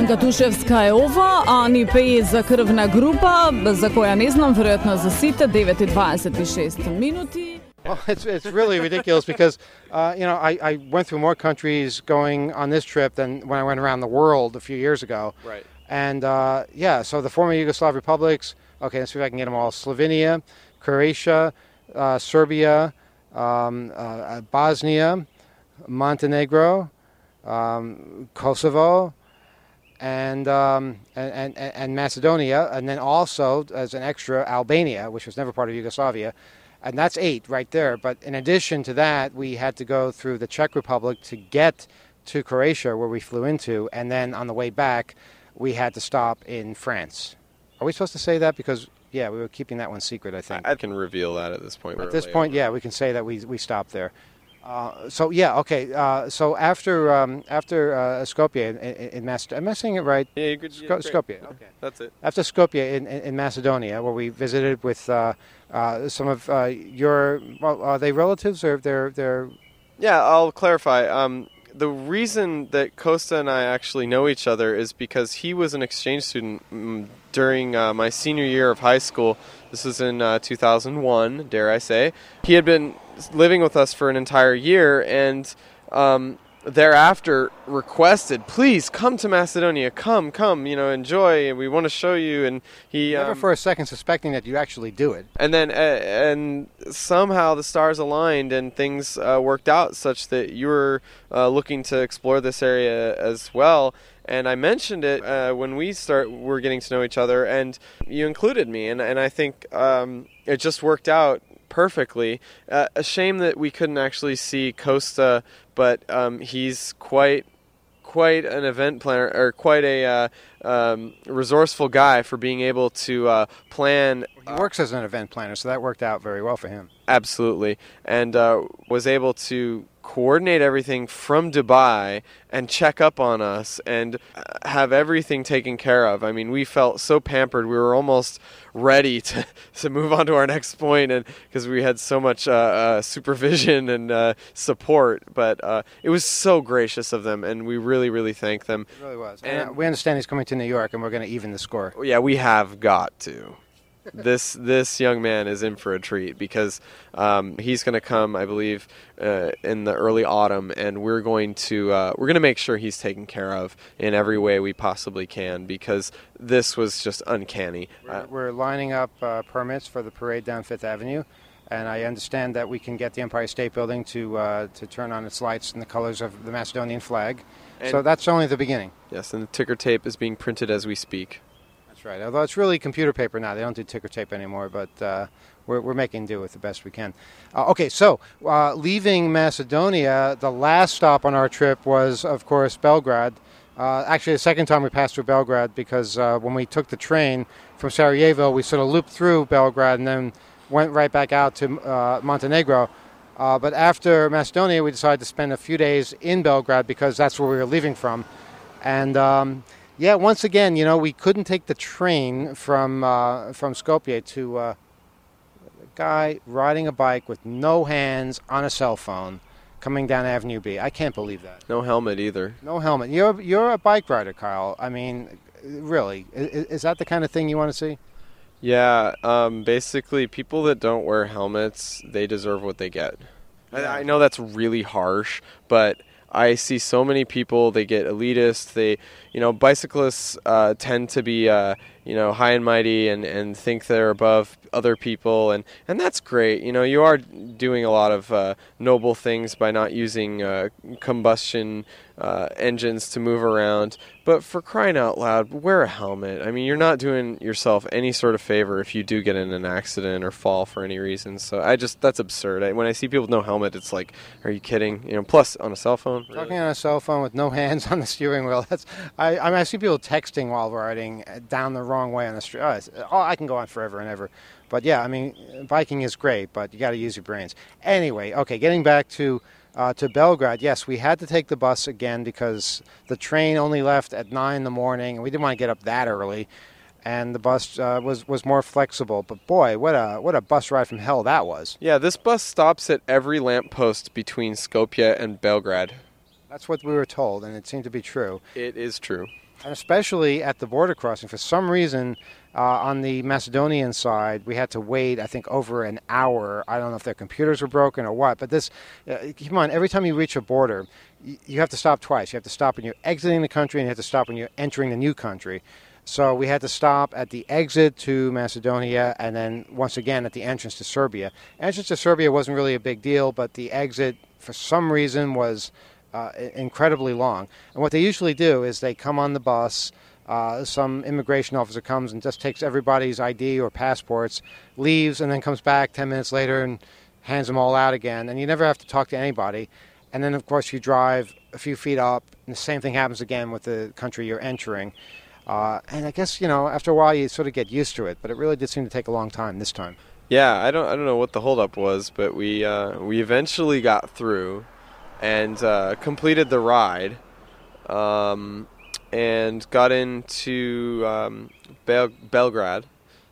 Gatuševska je ova, a ni P za krvna grupa, za koja ne znam, vjerojatno zasite, devet i dvadeset šest minuti. Well, it's it's really ridiculous because, uh, you know, I, I went through more countries going on this trip than when I went around the world a few years ago. Right. And, uh, yeah, so the former Yugoslav republics, okay, let's see if I can get them all. Slovenia, Croatia, uh, Serbia, um, uh, Bosnia, Montenegro, um, Kosovo, and, um, and, and, and Macedonia, and then also, as an extra, Albania, which was never part of Yugoslavia. And that's eight right there. But in addition to that, we had to go through the Czech Republic to get to Croatia, where we flew into. And then on the way back, we had to stop in France. Are we supposed to say that? Because, yeah, we were keeping that one secret, I think. I can reveal that at this point. At this point, yeah, we can say that we we stopped there. Uh, so, yeah, okay. Uh, so after um, after uh, Skopje in, in, in Macedonia, am I saying it right? Yeah, you could. Sk- Yeah, Skopje, okay. That's it. After Skopje in, in, in Macedonia, where we visited with uh, uh, some of uh, your, well, are they relatives or they're they're? Yeah, I'll clarify. Um, the reason that Costa and I actually know each other is because he was an exchange student mm, during uh, my senior year of high school. This was in uh, two thousand one, dare I say. He had been living with us for an entire year, and um, thereafter requested, please come to Macedonia, come, come, you know, enjoy, we want to show you. And he Never um, for a second suspecting that you actually do it. And then, uh, and somehow the stars aligned and things uh, worked out such that you were uh, looking to explore this area as well. And I mentioned it uh, when we start were getting to know each other, and you included me, and and I think um, it just worked out perfectly. Uh, a shame that we couldn't actually see Costa, but um, he's quite quite an event planner, or quite a uh, um, resourceful guy for being able to uh, plan. He works as an event planner, so that worked out very well for him. Absolutely, and uh, was able to coordinate everything from Dubai and check up on us and have everything taken care of. I mean, we felt so pampered. We were almost ready to, to move on to our next point, and because we had so much uh, uh, supervision and uh, support. But uh, it was so gracious of them, and we really, really thank them. It really was. And, and we understand he's coming to New York, and we're going to even the score. Yeah, we have got to. this this young man is in for a treat, because um, he's going to come, I believe, uh, in the early autumn, and we're going to uh, we're going to make sure he's taken care of in every way we possibly can, because this was just uncanny. We're, Uh, we're lining up uh, permits for the parade down Fifth Avenue, and I understand that we can get the Empire State Building to uh, to turn on its lights in the colors of the Macedonian flag. And- So that's only the beginning. yes, and the ticker tape is being printed as we speak. That's right. Although it's really computer paper now. They don't do ticker tape anymore, but uh, we're, we're making do with the best we can. Uh, okay, so uh, leaving Macedonia, the last stop on our trip was, of course, Belgrade. Uh, actually, the second time we passed through Belgrade, because uh, when we took the train from Sarajevo, we sort of looped through Belgrade and then went right back out to uh, Montenegro. Uh, but after Macedonia, we decided to spend a few days in Belgrade, because that's where we were leaving from. And um, yeah, once again, you know, we couldn't take the train from uh, from Skopje to uh, a guy riding a bike with no hands on a cell phone coming down Avenue B. I can't believe that. No helmet either. No helmet. You're you're a bike rider, Kyle. I mean, really, is, is that the kind of thing you want to see? Yeah, um, basically, people that don't wear helmets, they deserve what they get. I, I know that's really harsh, but I see so many people, they get elitist. They, you know, bicyclists uh, tend to be, uh, you know, high and mighty and, and think they're above other people. And, and that's great. You know, you are doing a lot of uh, noble things by not using uh, combustion uh, engines to move around. But for crying out loud, wear a helmet. I mean, you're not doing yourself any sort of favor if you do get in an accident or fall for any reason. So I just, that's absurd. I, when I see people with no helmet, it's like, are you kidding? You know, plus on a cell phone. Really? Talking on a cell phone with no hands on the steering wheel. That's I, I mean, I see people texting while riding down the wrong way on the street. Oh, oh, I can go on forever and ever. But yeah, I mean, biking is great, but you got to use your brains. Anyway, okay, getting back to uh, to Belgrade. Yes, we had to take the bus again because the train only left at nine in the morning, and we didn't want to get up that early. And the bus uh, was was more flexible. But boy, what a what a bus ride from hell that was. Yeah, this bus stops at every lamppost between Skopje and Belgrade. That's what we were told, and it seemed to be true. It is true. And especially at the border crossing. For some reason, uh, on the Macedonian side, we had to wait, I think, over an hour. I don't know if their computers were broken or what, but this, uh, keep in mind, every time you reach a border, you, you have to stop twice. You have to stop when you're exiting the country, and you have to stop when you're entering the new country. So we had to stop at the exit to Macedonia and then once again at the entrance to Serbia. Entrance to Serbia wasn't really a big deal, but the exit, for some reason, was uh, incredibly long. And what they usually do is they come on the bus, uh, some immigration officer comes and just takes everybody's I D or passports, leaves, and then comes back ten minutes later and hands them all out again. And you never have to talk to anybody. And then, of course, you drive a few feet up, and the same thing happens again with the country you're entering. Uh, and I guess, you know, after a while you sort of get used to it, but it really did seem to take a long time this time. Yeah, I don't I don't know what the holdup was, but we uh, we eventually got through and uh, completed the ride um, and got into um, Bel- Belgrade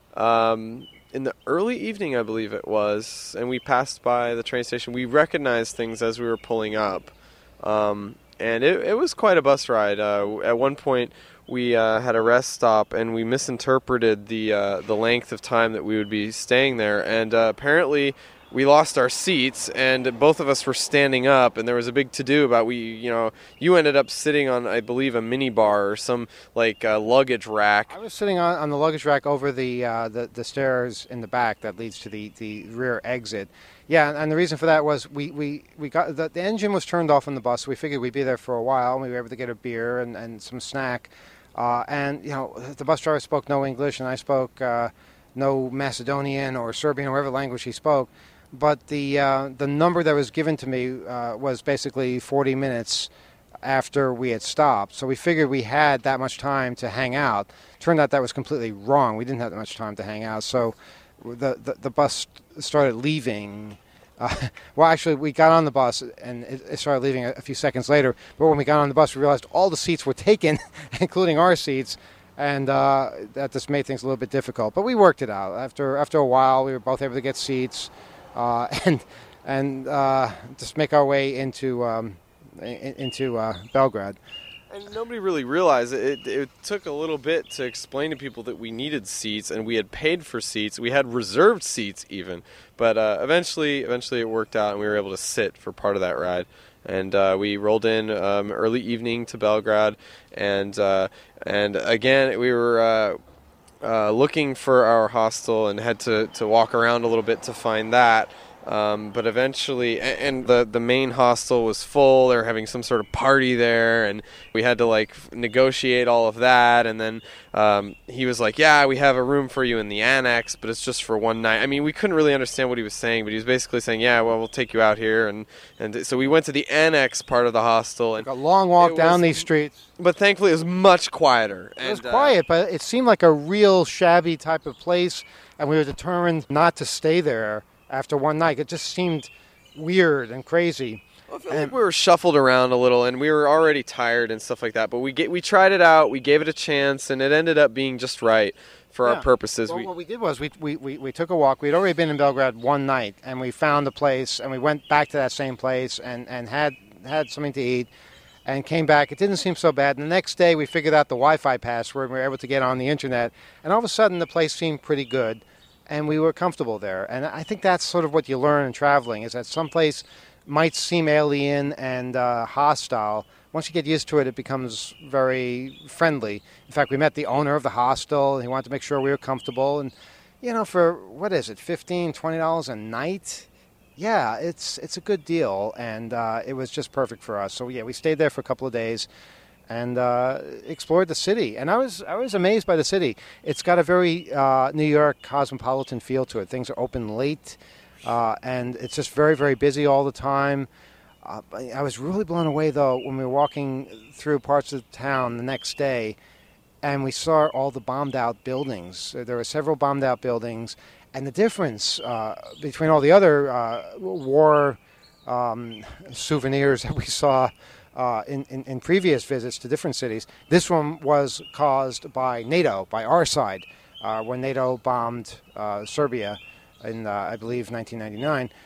um, in the early evening, I believe it was, and we passed by the train station. We recognized things as we were pulling up, um, and it, it was quite a bus ride. Uh, at one point, we uh, had a rest stop, and we misinterpreted the uh, the length of time that we would be staying there. And uh, apparently, we lost our seats, and both of us were standing up. And there was a big to-do about we, you know, you ended up sitting on, I believe, a mini bar or some like uh, luggage rack. I was sitting on, on the luggage rack over the, uh, the the stairs in the back that leads to the, the rear exit. Yeah, and the reason for that was we, we, we got the, the engine was turned off on the bus. So we figured we'd be there for a while, and we were able to get a beer and, and some snack. Uh, and, you know, the bus driver spoke no English, and I spoke uh, no Macedonian or Serbian or whatever language he spoke. But the uh, the number that was given to me uh, was basically forty minutes after we had stopped. So we figured we had that much time to hang out. Turned out that was completely wrong. We didn't have that much time to hang out. So the, the, the bus started leaving. Uh, well, actually, we got on the bus, and it, it started leaving a, a few seconds later. But when we got on the bus, we realized all the seats were taken, including our seats, and uh, that just made things a little bit difficult. But we worked it out. After after a while, we were both able to get seats, uh, and and uh, just make our way into um, in, into uh, Belgrade. And nobody really realized it. it. It took a little bit to explain to people that we needed seats, and we had paid for seats. We had reserved seats even, but uh, eventually, eventually it worked out, and we were able to sit for part of that ride. And uh, we rolled in um, early evening to Belgrade, and uh, and again we were uh, uh, looking for our hostel and had to, to walk around a little bit to find that. Um, but eventually, and the, the main hostel was full. They were having some sort of party there, and we had to like negotiate all of that. And then um, he was like, "Yeah, we have a room for you in the annex, but it's just for one night." I mean, we couldn't really understand what he was saying, but he was basically saying, "Yeah, well, we'll take you out here." And and so we went to the annex part of the hostel, and a long walk down was, these streets. But thankfully, it was much quieter. It was and, quiet, uh, but it seemed like a real shabby type of place, and we were determined not to stay there. After one night, it just seemed weird and crazy. Well, I feel like we were shuffled around a little, and we were already tired and stuff like that. But we get, we tried it out, we gave it a chance, and it ended up being just right for yeah. our purposes. Well, we, what we did was we, we, we, we took a walk. We'd already been in Belgrade one night, and we found a place, and we went back to that same place and, and had had something to eat, and came back. It didn't seem so bad. And the next day, we figured out the Wi-Fi password, and we were able to get on the internet, and all of a sudden, the place seemed pretty good. And we were comfortable there. And I think that's sort of what you learn in traveling, is that some place might seem alien and uh, hostile. Once you get used to it, it becomes very friendly. In fact, we met the owner of the hostel, and he wanted to make sure we were comfortable. And, you know, for, what is it, fifteen dollars, twenty dollars a night? Yeah, it's it's a good deal, and uh, it was just perfect for us. So, yeah, we stayed there for a couple of days and uh, explored the city. And I was I was amazed by the city. It's got a very uh, New York cosmopolitan feel to it. Things are open late, uh, and it's just very, very busy all the time. Uh, I was really blown away, though, when we were walking through parts of the town the next day, and we saw all the bombed-out buildings. There were several bombed-out buildings, and the difference uh, between all the other uh, war um, souvenirs that we saw Uh, in, in, in previous visits to different cities. This one was caused by NATO, by our side, uh, when NATO bombed uh, Serbia in, uh, I believe, nineteen ninety-nine.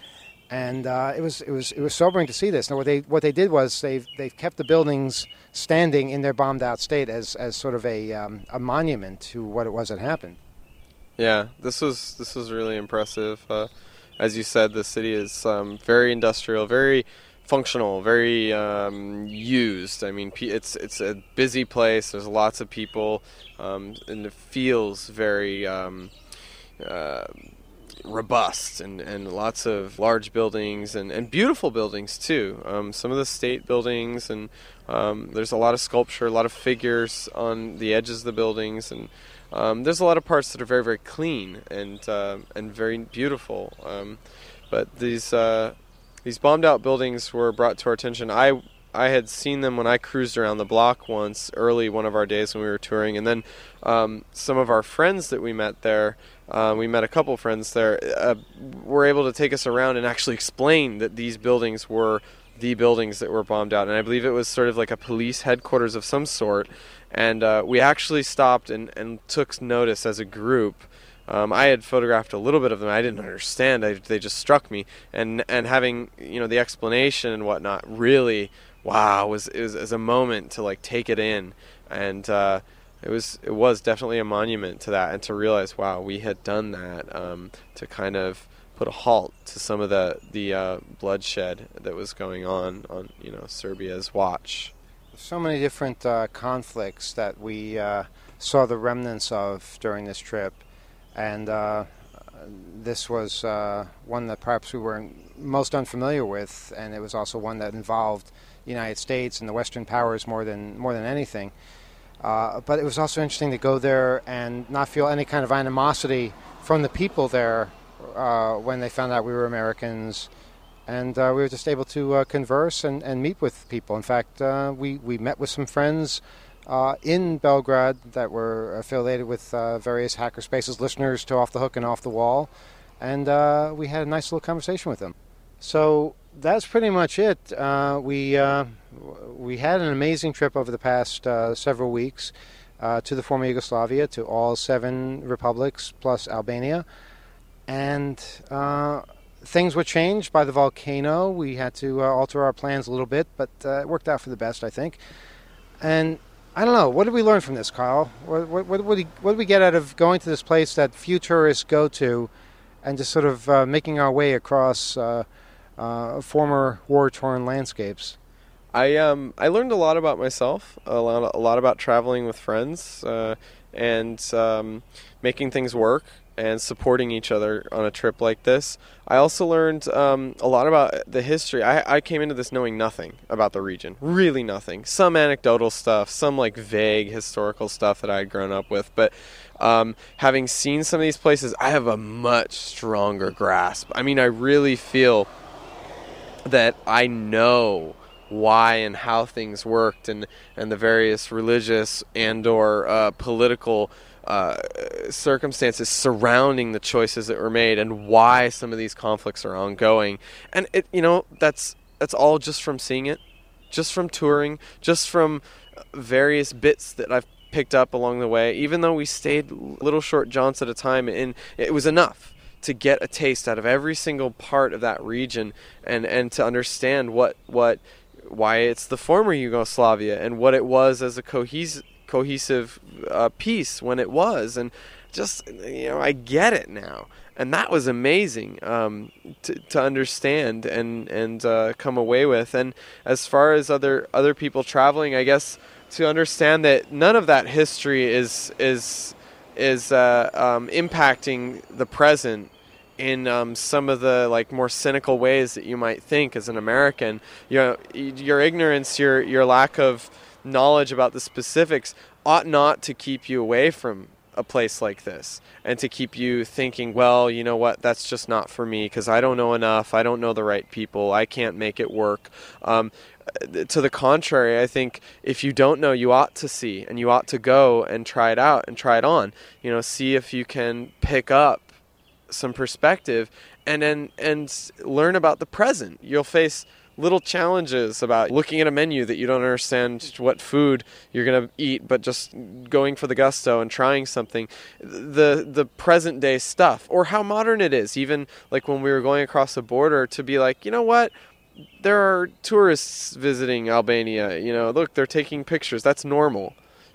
And uh, it was it was it was sobering to see this. Now what they what they did was they they've kept the buildings standing in their bombed out state as as sort of a um, a monument to what it was that happened. Yeah, this was this was really impressive. Uh, as you said, the city is um, very industrial, very functional, very um, used. I mean, it's it's a busy place. There's lots of people, um, and it feels very um, uh, robust, and, and lots of large buildings and, and beautiful buildings too. Um, some of the state buildings, and um, there's a lot of sculpture, a lot of figures on the edges of the buildings, and um, there's a lot of parts that are very very clean and uh, and very beautiful. Um, but these uh, These bombed out buildings were brought to our attention. I I had seen them when I cruised around the block once early one of our days when we were touring, and then um, some of our friends that we met there, uh, we met a couple friends there, uh, were able to take us around and actually explain that these buildings were the buildings that were bombed out. And I believe it was sort of like a police headquarters of some sort. And uh, we actually stopped and, and took notice as a group. Um, I had photographed a little bit of them. I didn't understand. I, they just struck me, and and having you know the explanation and whatnot really, wow, was it was, it was a moment to like take it in, and uh, it was it was definitely a monument to that, and to realize, wow, we had done that um, to kind of put a halt to some of the the uh, bloodshed that was going on on you know Serbia's watch. So many different uh, conflicts that we uh, saw the remnants of during this trip. And uh, this was uh, one that perhaps we were most unfamiliar with, and it was also one that involved the United States and the Western powers more than more than anything. Uh, but it was also interesting to go there and not feel any kind of animosity from the people there uh, when they found out we were Americans. And uh, we were just able to uh, converse and, and meet with people. In fact, uh, we, we met with some friends Uh, in Belgrade that were affiliated with uh, various hackerspaces, listeners to Off the Hook and Off the Wall, and uh, we had a nice little conversation with them. So that's pretty much it. Uh, we uh, we had an amazing trip over the past uh, several weeks uh, to the former Yugoslavia, to all seven republics plus Albania, and uh, things were changed by the volcano. We had to uh, alter our plans a little bit, but uh, it worked out for the best, I think. And I don't know. What did we learn from this, Kyle? What, what, what, what, did, what did we get out of going to this place that few tourists go to and just sort of uh, making our way across uh, uh, former war-torn landscapes? I um I learned a lot about myself, a lot, a lot about traveling with friends uh, and um, making things work and supporting each other on a trip like this. I also learned um, a lot about the history. I, I came into this knowing nothing about the region, really nothing. Some anecdotal stuff, some like vague historical stuff that I had grown up with. But um, having seen some of these places, I have a much stronger grasp. I mean, I really feel that I know why and how things worked, and, and the various religious and or uh, political Uh, circumstances surrounding the choices that were made, and why some of these conflicts are ongoing. And it, you know, that's that's all just from seeing it, just from touring, just from various bits that I've picked up along the way. Even though we stayed little short jaunts at a time, and it was enough to get a taste out of every single part of that region, and and to understand what what why it's the former Yugoslavia and what it was as a cohesive cohesive uh, piece when it was, and just, you know, I get it now, and that was amazing um, to, to understand and and uh, come away with. And as far as other other people traveling, I guess to understand that none of that history is is is uh, um, impacting the present in um, some of the like more cynical ways that you might think as an American. You know, your ignorance, your your lack of knowledge about the specifics ought not to keep you away from a place like this, and to keep you thinking, well, you know what, that's just not for me because I don't know enough, I don't know the right people, I can't make it work. Um, to the contrary, I think if you don't know, you ought to see, and you ought to go and try it out and try it on. You know, see if you can pick up some perspective, and and, and learn about the present. You'll face little challenges about looking at a menu that you don't understand what food you're going to eat, but just going for the gusto and trying something. The the present day stuff, or how modern it is, even like when we were going across the border, to be like, you know what? There are tourists visiting Albania. You know, look, they're taking pictures. That's normal.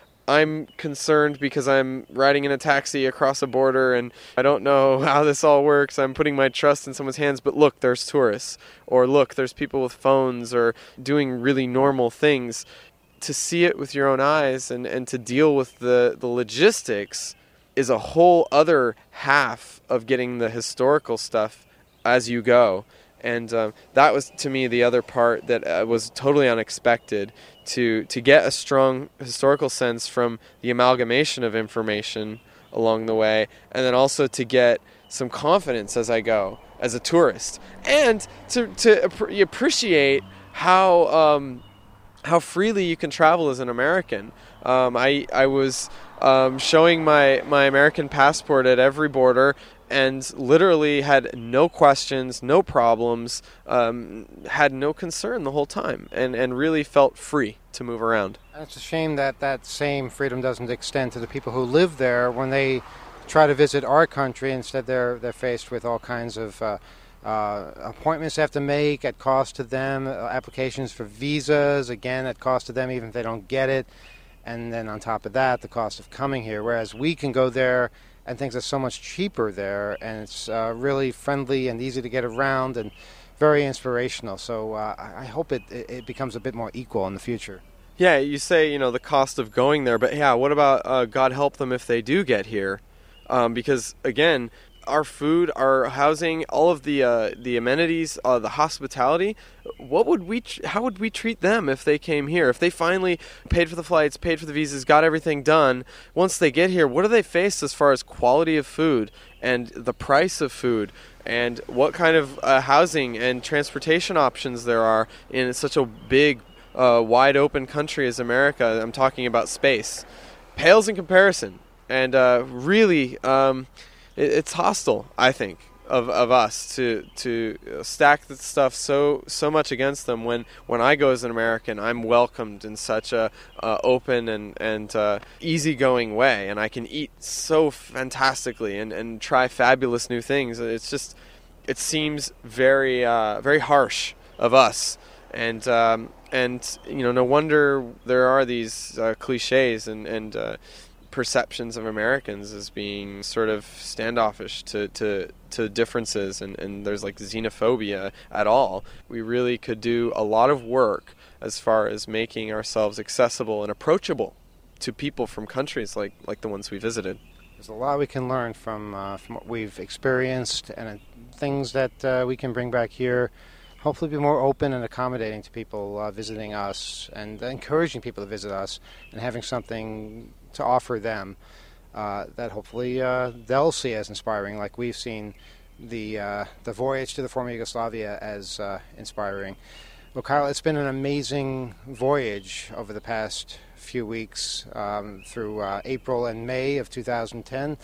I'm concerned because I'm riding in a taxi across a border and I don't know how this all works. I'm putting my trust in someone's hands, but look, there's tourists. Or look, there's people with phones or doing really normal things. To see it with your own eyes and, and to deal with the, the logistics is a whole other half of getting the historical stuff as you go. And um, that was, to me, the other part that uh, was totally unexpected, to to get a strong historical sense from the amalgamation of information along the way, and then also to get some confidence as I go, as a tourist, and to, to ap- appreciate how um, how freely you can travel as an American. Um, I, I was um, showing my, my American passport at every border, and literally had no questions, no problems, um, had no concern the whole time, and, and really felt free to move around. And it's a shame that that same freedom doesn't extend to the people who live there when they try to visit our country. Instead, they're they're faced with all kinds of uh, uh, appointments they have to make at cost to them, uh, applications for visas, again, at cost to them even if they don't get it. And then on top of that, the cost of coming here, whereas we can go there and things are so much cheaper there, and it's uh, really friendly and easy to get around and very inspirational. So uh, I hope it, it becomes a bit more equal in the future. Yeah, you say, you know, the cost of going there, but yeah, what about uh, God help them if they do get here? Um, because, again, our food, our housing, all of the uh, the amenities, uh, the hospitality, what would we? Tr- how would we treat them if they came here? If they finally paid for the flights, paid for the visas, got everything done, once they get here, what do they face as far as quality of food and the price of food, and what kind of uh, housing and transportation options there are in such a big, uh, wide open country as America? I'm talking about space. Pales in comparison, and uh, really. Um, It's hostile, I think, of, of us to to stack the stuff so so much against them. When, when I go as an American, I'm welcomed in such a uh, open and and uh, easygoing way, and I can eat so fantastically and, and try fabulous new things. It's just, it seems very uh, very harsh of us, and um, and you know, no wonder there are these uh, cliches and and. Uh, perceptions of Americans as being sort of standoffish to, to, to differences, and, and there's like xenophobia at all. We really could do a lot of work as far as making ourselves accessible and approachable to people from countries like, like the ones we visited. There's a lot we can learn from, uh, from what we've experienced, and uh, things that uh, we can bring back here. Hopefully be more open and accommodating to people uh, visiting us, and encouraging people to visit us, and having something to offer them uh, that hopefully uh, they'll see as inspiring, like we've seen the uh, the voyage to the former Yugoslavia as uh, inspiring. Well, Kyle, it's been an amazing voyage over the past few weeks, um, through uh, April and May of two thousand ten,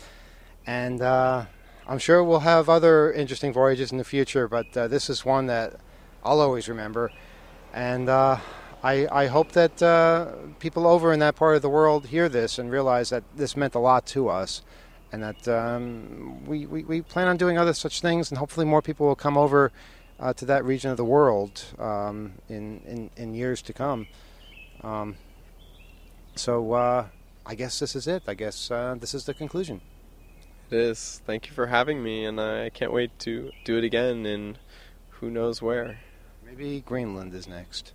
and uh, I'm sure we'll have other interesting voyages in the future, but uh, this is one that I'll always remember, and uh, I, I hope that uh, people over in that part of the world hear this and realize that this meant a lot to us, and that um, we, we, we plan on doing other such things, and hopefully more people will come over uh, to that region of the world um, in, in, in years to come. Um, so uh, I guess this is it. I guess uh, this is the conclusion. It is. Thank you for having me, and I can't wait to do it again in who knows where. Maybe Greenland is next.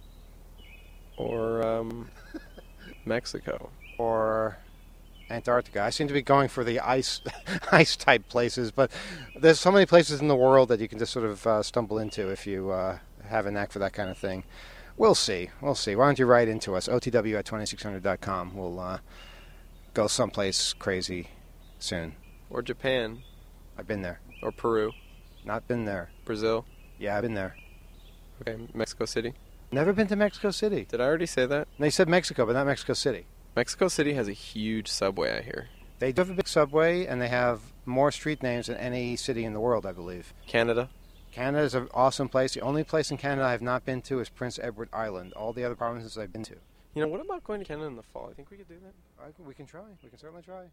Or um, Mexico. Or Antarctica. I seem to be going for the ice ice type places, but there's so many places in the world that you can just sort of uh, stumble into if you uh, have a knack for that kind of thing. We'll see. We'll see. Why don't you write into us? O T W at twenty-six hundred dot com. We'll uh, go someplace crazy soon. Or Japan. I've been there. Or Peru. Not been there. Brazil. Yeah, I've been there. Okay, Mexico City. Never been to Mexico City. Did I already say that? They said Mexico, but not Mexico City. Mexico City has a huge subway, I hear. They do have a big subway, and they have more street names than any city in the world, I believe. Canada. Canada is an awesome place. The only place in Canada I have not been to is Prince Edward Island. All the other provinces I've been to. You know, what about going to Canada in the fall? I think we could do that. I, we can try. We can certainly try.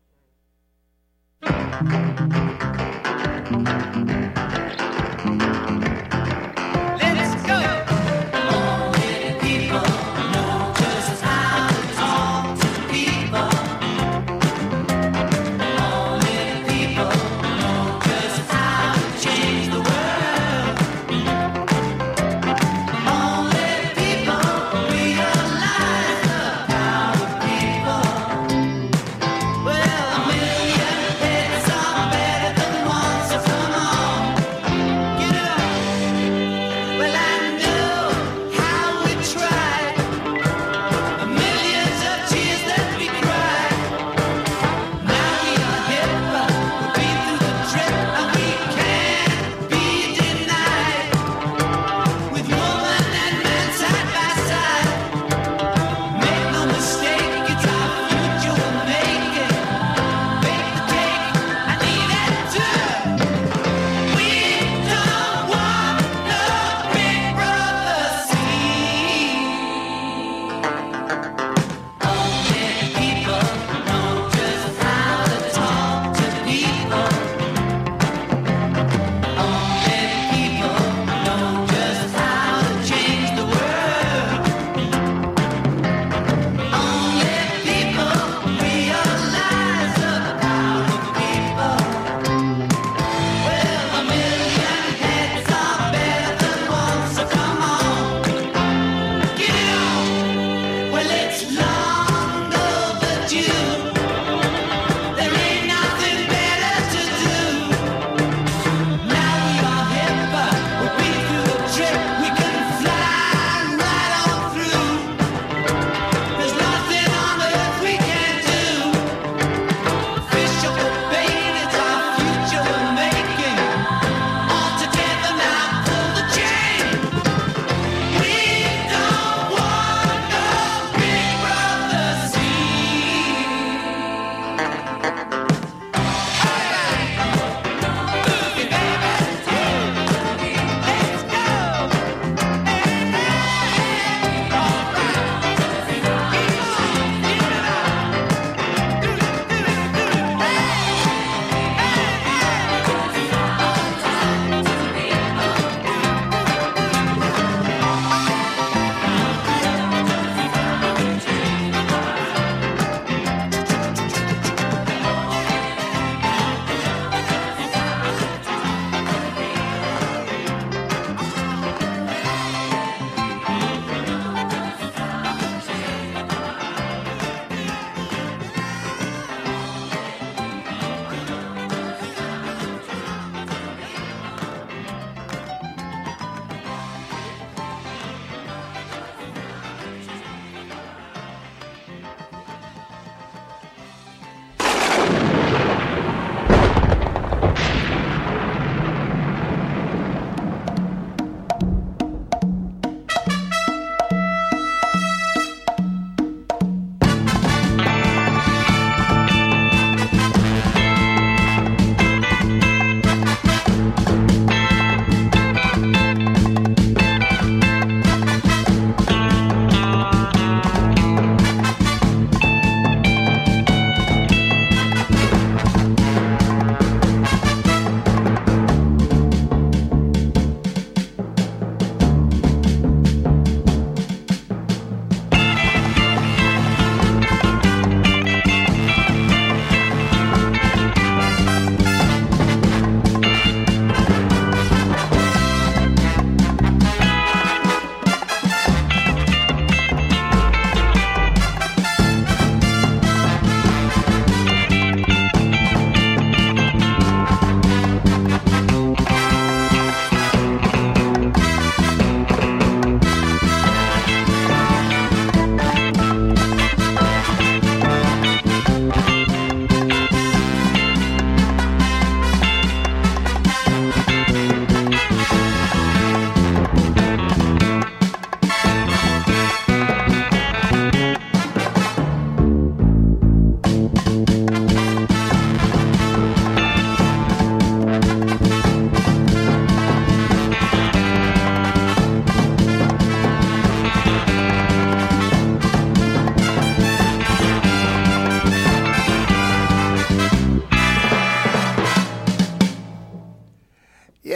Let's go! Lonely people know just how to talk to people. Lonely people know just how to change the world. Lonely people realize the power of people. Well, a million heads are better than one, so come on.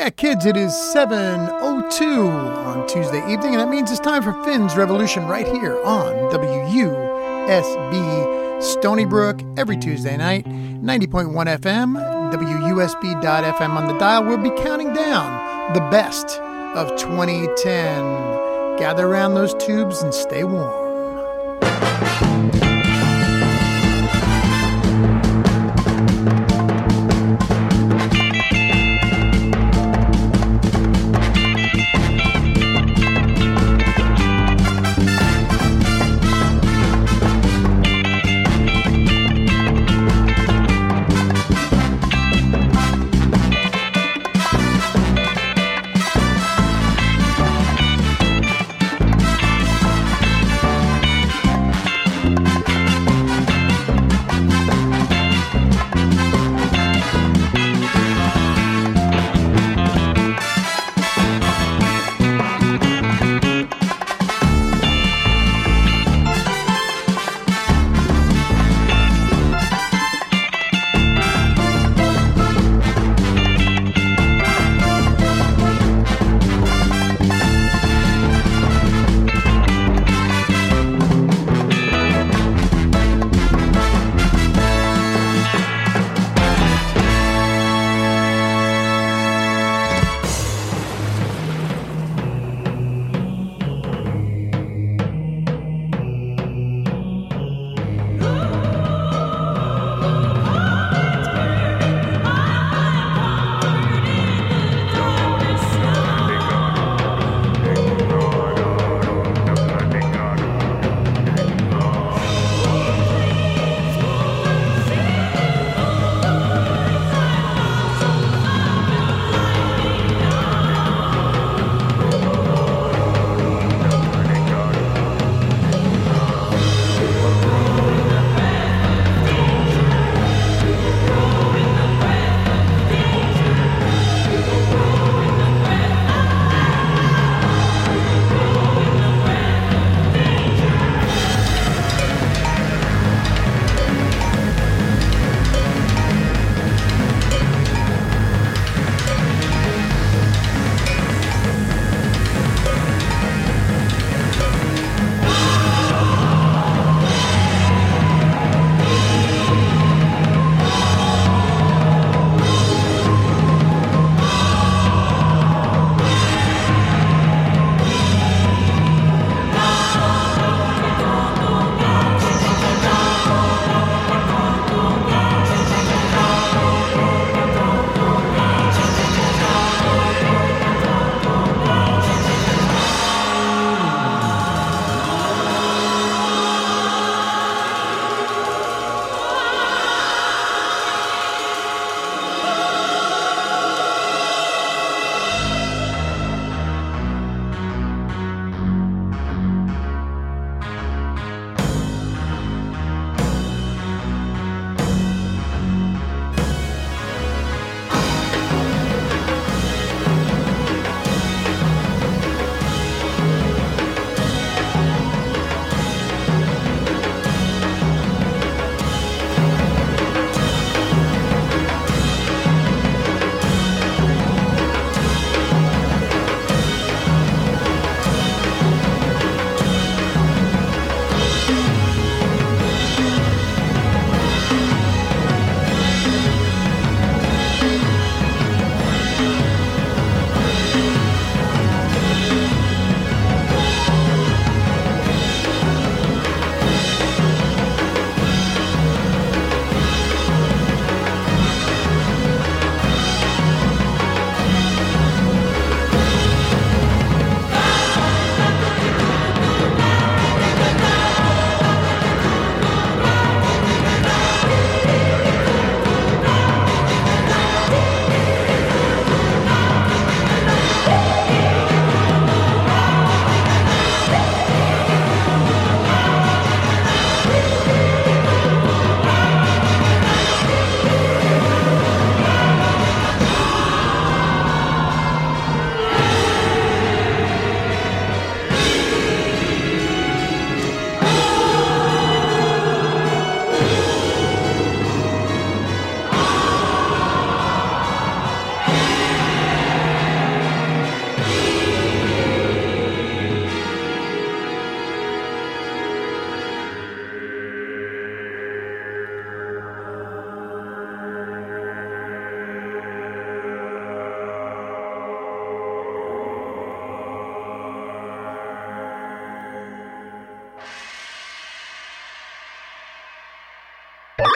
back, kids. It is seven oh two on Tuesday evening, and that means it's time for Finn's Revolution right here on W U S B Stony Brook every Tuesday night, ninety point one F M, W U S B dot F M on the dial. We'll be counting down the best of twenty ten. Gather around those tubes and stay warm.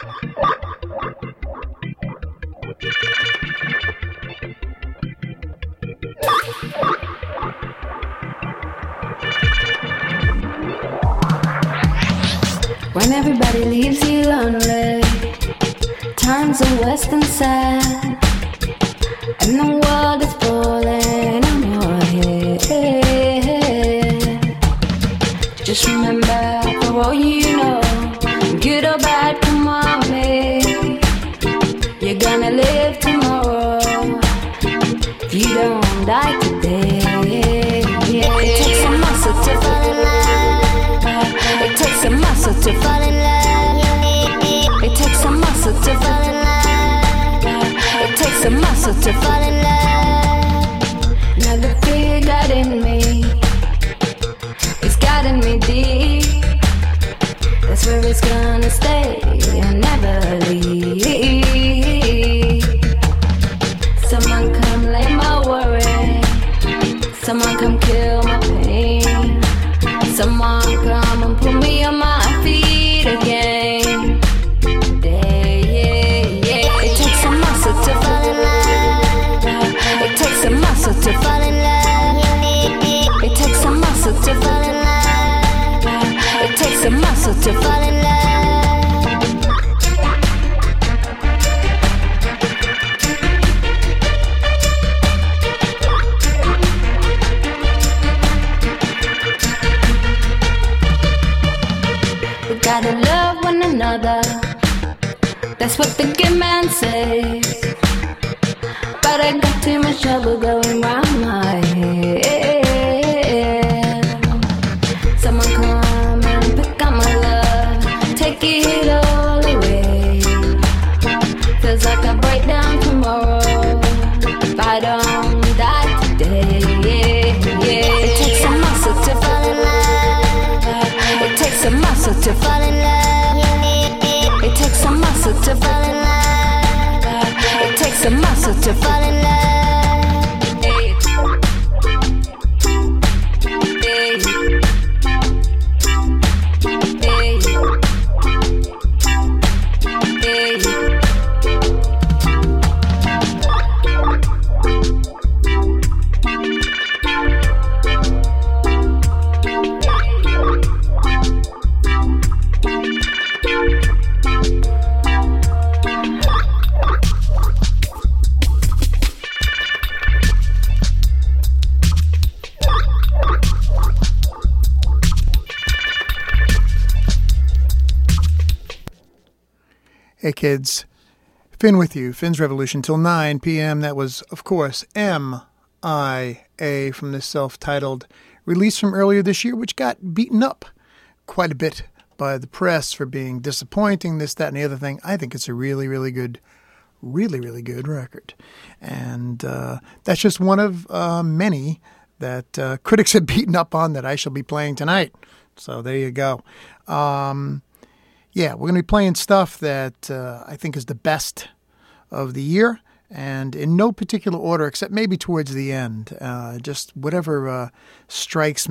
When everybody leaves you lonely, times are west and sad, and the world is falling on your head. Just remember, for all you know, good or bad, come on, me. You're gonna live tomorrow if you don't die today. It takes a muscle to fall in love. It takes a muscle to fall in love. It takes a muscle to fall in love. It takes a muscle to fall in love. Now the fear got in me, it's gotten me deep. That's where it's gonna stay and never leave. Someone come lay my worry, someone come kill my pain, someone come and put me on my feet again. Yeah, yeah, yeah. It takes a muscle to fall in love. It takes a muscle to fall in love. It takes a muscle to fall in love. It takes a muscle to fall in love. We gotta love one another, that's what the good man says. But I got too much trouble going round my head. Someone come and pick up my love, take it all away. Feels like I break down tomorrow if I don't die today. Yeah, yeah. It takes a muscle to fall in love. It takes a muscle to fall in love. It takes a muscle to fall in love. It takes a muscle to fall in love. Hey kids, Finn with you, Finn's Revolution till nine p.m. That was, of course, M I A from this self-titled release from earlier this year, which got beaten up quite a bit by the press for being disappointing, this, that, and the other thing. I think it's a really, really good, really, really good record. And uh, that's just one of uh, many that uh, critics have beaten up on that I shall be playing tonight. So there you go. Um... Yeah, we're going to be playing stuff that uh, I think is the best of the year, and in no particular order except maybe towards the end. Uh, just whatever uh, strikes